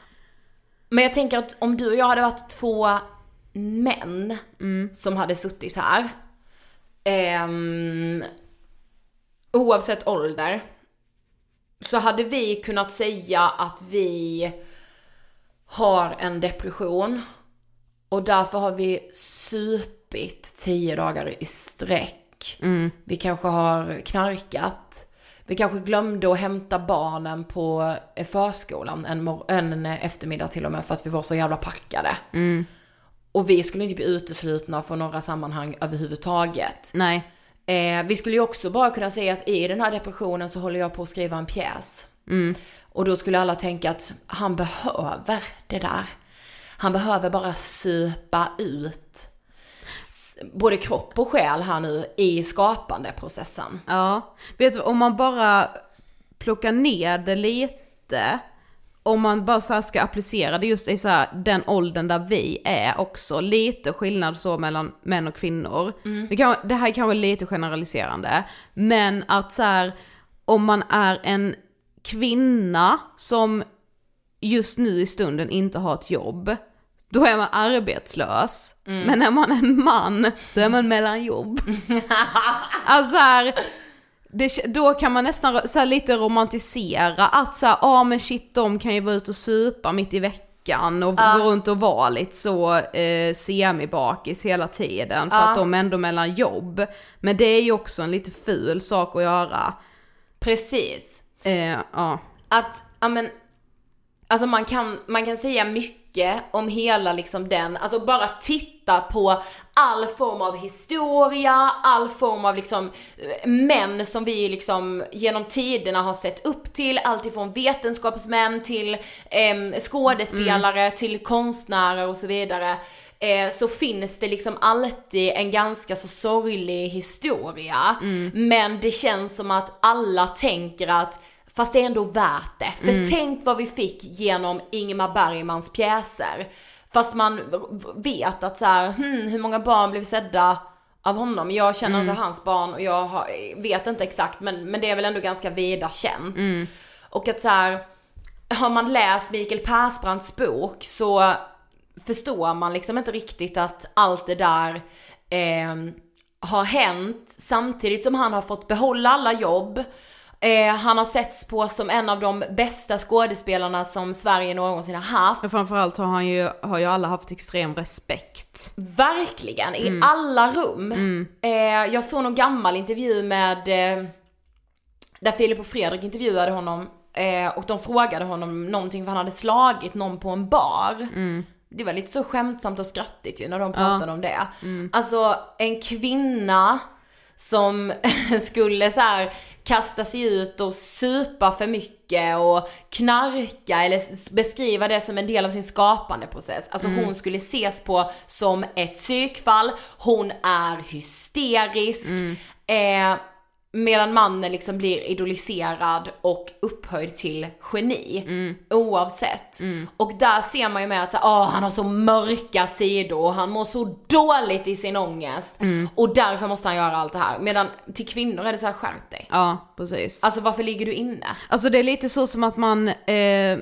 Men jag tänker att om du och jag hade varit två män mm. som hade suttit här, eh, oavsett ålder, så hade vi kunnat säga att vi har en depression och därför har vi supit tio dagar i sträck. Mm. Vi kanske har knarkat. vi kanske glömde att hämta barnen på förskolan en, mor- en eftermiddag till och med för att vi var så jävla packade. Mm. Och vi skulle inte bli uteslutna från några sammanhang överhuvudtaget. Nej. Eh, vi skulle ju också bara kunna säga att i den här depressionen så håller jag på att skriva en pjäs. Mm. Och då skulle alla tänka att han behöver det där. Han behöver bara supa ut både kropp och själ här nu i skapandeprocessen. Ja, vet du, om man bara plockar ner det lite, om man bara så här ska applicera det just i så här, den åldern där vi är också, lite skillnad så mellan män och kvinnor. Mm. Det, kan, det här är kanske lite generaliserande, men att så här, om man är en kvinna som just nu i stunden inte har ett jobb, då är man arbetslös. Mm. Men när man är en man, då är man mellan jobb. Alltså här, det, då kan man nästan så här lite romantisera att så här, ja ah, men shit, de kan ju vara ute och supa mitt i veckan och uh. gå runt och vara lite så eh, semibakis hela tiden för uh. att de är ändå mellan jobb. Men det är ju också en lite ful sak att göra. Precis. Eh, ja. Att, ja men, alltså man kan, man kan säga mycket om hela liksom den, alltså bara titta på all form av historia, all form av liksom män som vi liksom genom tiderna har sett upp till, allt ifrån vetenskapsmän till eh, skådespelare mm. till konstnärer och så vidare. Eh, så finns det liksom alltid en ganska så sorglig historia, mm. men det känns som att alla tänker att fast det är ändå värt det. För mm. tänk vad vi fick genom Ingmar Bergmans pjäser. Fast man vet att så här, hmm, hur många barn blev sedda av honom? Jag känner mm. inte hans barn och jag har, vet inte exakt. Men, men det är väl ändå ganska vida känt. Mm. Och att så här, har man läst Mikael Persbrandts bok så förstår man liksom inte riktigt att allt det där eh, har hänt samtidigt som han har fått behålla alla jobb. Eh, han har setts på som en av de bästa skådespelarna som Sverige någonsin har haft. Och framförallt har han ju, har ju alla haft extrem respekt. Verkligen, i mm. alla rum. Mm. Eh, jag såg någon gammal intervju med eh, där Filip och Fredrik intervjuade honom eh, och de frågade honom någonting för han hade slagit någon på en bar. Mm. Det var lite så skämtsamt och skrattigt ju när de pratade ja. om det. Mm. Alltså en kvinna som skulle så här kasta sig ut och supa för mycket och knarka eller beskriva det som en del av sin skapande process. Alltså mm. hon skulle ses på som ett psykfall. Hon är hysterisk. Mm. Eh, medan mannen liksom blir idoliserad och upphöjd till geni. Mm. Oavsett. Mm. Och där ser man ju med att så, åh, han har så mörka sidor och han mår så dåligt i sin ångest. Mm. Och därför måste han göra allt det här. Medan till kvinnor är det så här, skärp dig. Ja, precis. Alltså varför ligger du inne? Alltså det är lite så som att man eh,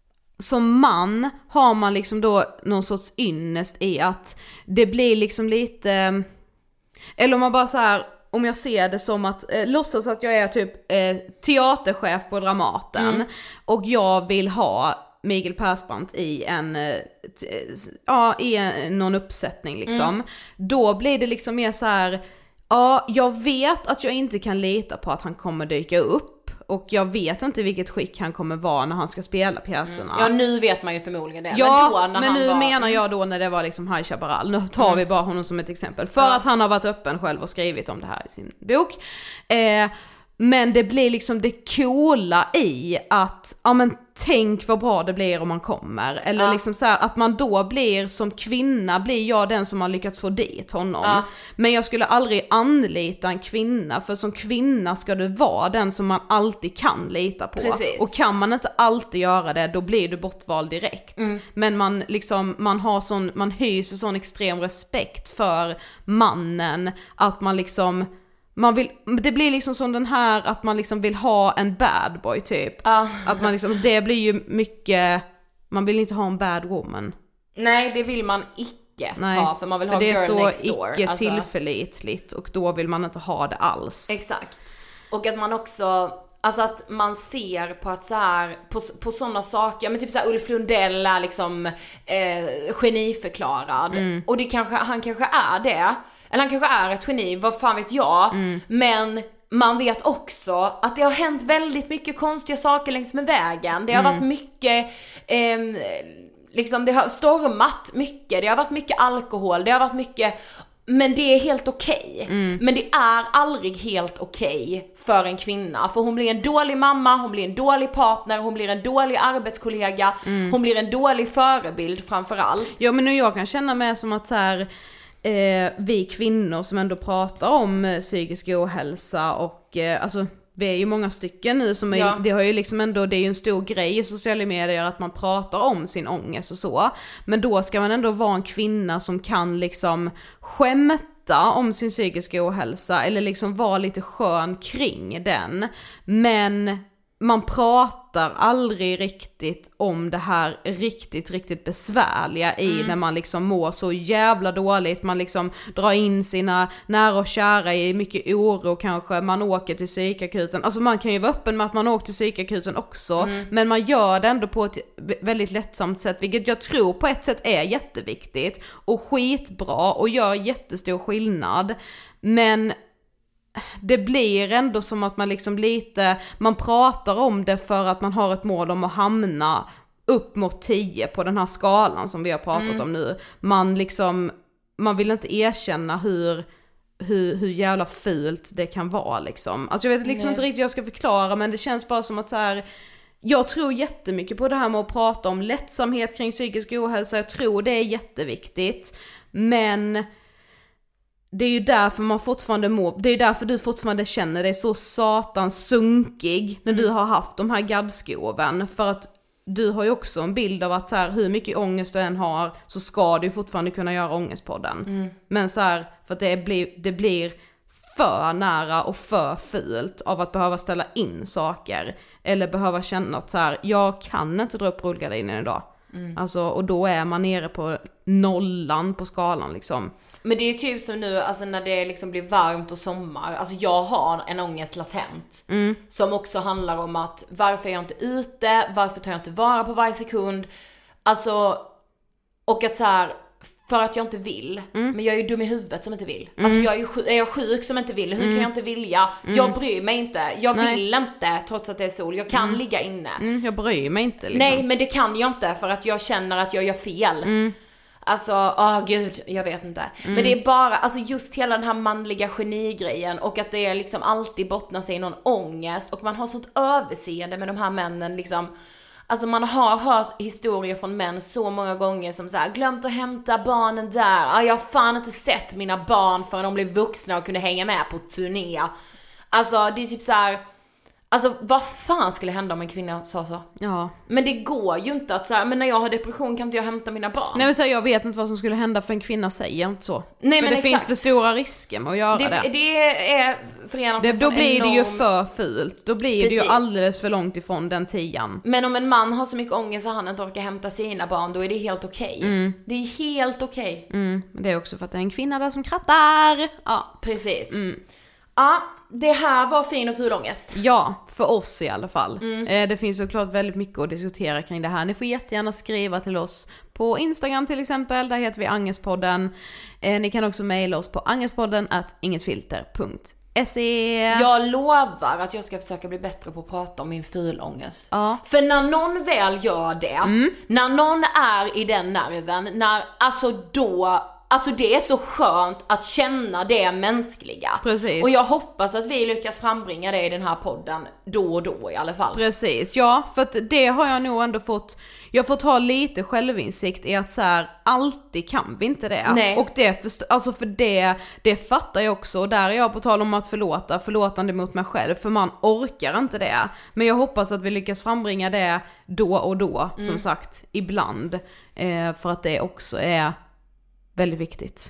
som man har man liksom då någon sorts ynnest i att det blir liksom lite, eller om man bara så här, om jag ser det som att, eh, låtsas att jag är typ eh, teaterchef på Dramaten mm. och jag vill ha Mikael Persbrandt i en, eh, t- ja, i en, någon uppsättning liksom. Mm. Då blir det liksom mer så här, ja, jag vet att jag inte kan lita på att han kommer dyka upp. Och jag vet inte vilket skick han kommer vara när han ska spela pjäserna. Mm. Ja, nu vet man ju förmodligen det. Ja, men, då, när men han nu var... menar jag då när det var liksom High Chaparral. Nu tar mm. vi bara honom som ett exempel. För ja. att han har varit öppen själv och skrivit om det här i sin bok. Eh, men det blir liksom det coola i att, ja men tänk vad bra det blir om man kommer. Eller ja. liksom så här, att man då blir som kvinna, blir jag den som har lyckats få dit honom. Ja. Men jag skulle aldrig anlita en kvinna, för som kvinna ska du vara den som man alltid kan lita på. Precis. Och kan man inte alltid göra det, då blir du bortvald direkt. Mm. Men man liksom, man har sån, man hyser sån extrem respekt för mannen att man liksom, man vill, det blir liksom som den här att man liksom vill ha en bad boy typ. Uh. Att man liksom, det blir ju mycket, man vill inte ha en bad woman. Nej, det vill man icke Nej, ha, för man vill för ha det girl är next så door. icke alltså. tillförlitligt, och då vill man inte ha det alls. Exakt. Och att man också, alltså att man ser på att så här, på, på sådana saker, men typ så här, Ulf Lundell är liksom eh, geniförklarad. Mm. Och det kanske, han kanske är det. Eller han kanske är ett geni, vad fan vet jag. Mm. Men man vet också att det har hänt väldigt mycket konstiga saker längs med vägen. Det har Mm. varit mycket, eh, liksom det har stormat mycket, det har varit mycket alkohol, det har varit mycket, men det är helt okej. Okay. Mm. Men det är aldrig helt okej okay för en kvinna, för hon blir en dålig mamma, hon blir en dålig partner, hon blir en dålig arbetskollega, mm. hon blir en dålig förebild framförallt. Ja, men nu jag kan känna mig som att så här, eh, vi kvinnor som ändå pratar om eh, psykisk ohälsa och eh, alltså vi är ju många stycken nu som är, ja. det har ju liksom ändå, det är ju en stor grej i sociala medier att man pratar om sin ångest och så, men då ska man ändå vara en kvinna som kan liksom skämta om sin psykiska ohälsa eller liksom vara lite skön kring den, men man pratar aldrig riktigt om det här riktigt, riktigt besvärliga i mm. när man liksom mår så jävla dåligt, man liksom drar in sina nära och kära i mycket oro kanske, man åker till psykakuten, alltså man kan ju vara öppen med att man åker till psykakuten också, mm. men man gör det ändå på ett väldigt lättsamt sätt, vilket jag tror på ett sätt är jätteviktigt och skitbra och gör jättestor skillnad, men det blir ändå som att man liksom lite, man pratar om det för att man har ett mål om att hamna upp mot tio på den här skalan som vi har pratat mm. om nu. Man liksom, man vill inte erkänna hur, hur, hur jävla fult det kan vara liksom. Alltså jag vet liksom Nej. inte riktigt hur jag ska förklara, men det känns bara som att så här, jag tror jättemycket på det här med att prata om lättsamhet kring psykisk ohälsa, jag tror det är jätteviktigt, men det är ju därför man fortfarande mår, det är därför du fortfarande känner dig så satans sunkig när mm. du har haft de här gaddskoven, för att du har ju också en bild av att så här, hur mycket ångest du än har så ska du fortfarande kunna göra ångestpodden. Mm. Men så här, för att det blir, det blir för nära och för fult av att behöva ställa in saker eller behöva känna att så här, jag kan inte dra upp rullgardinen idag. Mm. Alltså, och då är man nere på nollan på skalan liksom. Men det är typ som nu, alltså när det liksom blir varmt och sommar, alltså jag har en ångest latent mm. som också handlar om att varför är jag inte ute, varför tar jag inte vara på varje sekund, alltså, och att så här, för att jag inte vill, mm. men jag är ju dum i huvudet som inte vill. Mm. Alltså jag är, ju sjuk, är jag sjuk som inte vill, hur mm. kan jag inte vilja? Mm. Jag bryr mig inte, jag Nej. vill inte trots att det är sol, jag kan mm. ligga inne. Mm, jag bryr mig inte liksom. Nej, men det kan jag inte för att jag känner att jag gör fel. Mm. Alltså, åh oh, gud, jag vet inte. Mm. Men det är bara, alltså just hela den här manliga genigrejen och att det är liksom alltid bottnar sig i någon ångest och man har sånt överseende med de här männen liksom. Alltså man har hört historier från män så många gånger som så här, glömt att hämta barnen där. Ah, jag har fan inte sett mina barn förrän de blev vuxna och kunde hänga med på turné. Alltså det är typ så här, alltså vad fan skulle hända om en kvinna sa så? Ja. Men det går ju inte att så här, men när jag har depression kan inte jag hämta mina barn. Nej men så här, jag vet inte vad som skulle hända för en kvinna säger inte så. Nej, för men det exakt. finns för stora risker med att göra det. Det, det är förenat det, med då blir enorm... det ju för fult. Då blir Precis. det ju alldeles för långt ifrån den tian. Men om en man har så mycket ångest att han inte orkar hämta sina barn, då är det helt okej. Okay. Mm. Det är helt okej. Okay. Mm. Det är också för att det är en kvinna där som krattar. Ja, precis. Mm. Ja, det här var fin och ful ångest. Ja, för oss i alla fall. Mm. Eh, det finns såklart väldigt mycket att diskutera kring det här. Ni får jättegärna skriva till oss på Instagram till exempel. Där heter vi Angestpodden. Eh, ni kan också mejla oss på angestpodden at ingetfilter punkt se. Jag lovar att jag ska försöka bli bättre på att prata om min fulångest. Ja. För när någon väl gör det, mm. när någon är i den nerven, när, alltså då... Alltså det är så skönt att känna det mänskliga. Precis. Och jag hoppas att vi lyckas frambringa det i den här podden då och då i alla fall. Precis, ja, för att det har jag nog ändå fått, jag har fått ha lite självinsikt i att så här, alltid kan vi inte det. Nej. Och det, för, alltså för det, det fattar jag också, och där är jag på tal om att förlåta, förlåtande mot mig själv, för man orkar inte det. Men jag hoppas att vi lyckas frambringa det då och då, mm. som sagt, ibland. Eh, för att det också är väldigt viktigt.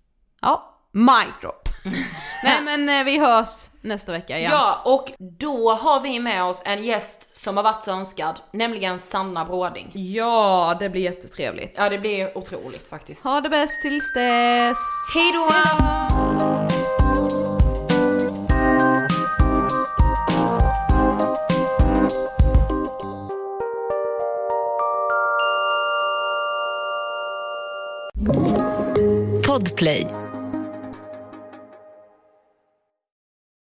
Ja, mic drop. Nej men eh, vi hörs nästa vecka igen. Ja, och då har vi med oss en gäst som har varit så önskad, nämligen Sanna Bråding. Ja, det blir jättetrevligt. Ja, det blir otroligt faktiskt. Ha det bäst tills dess. Hej då! Podplay.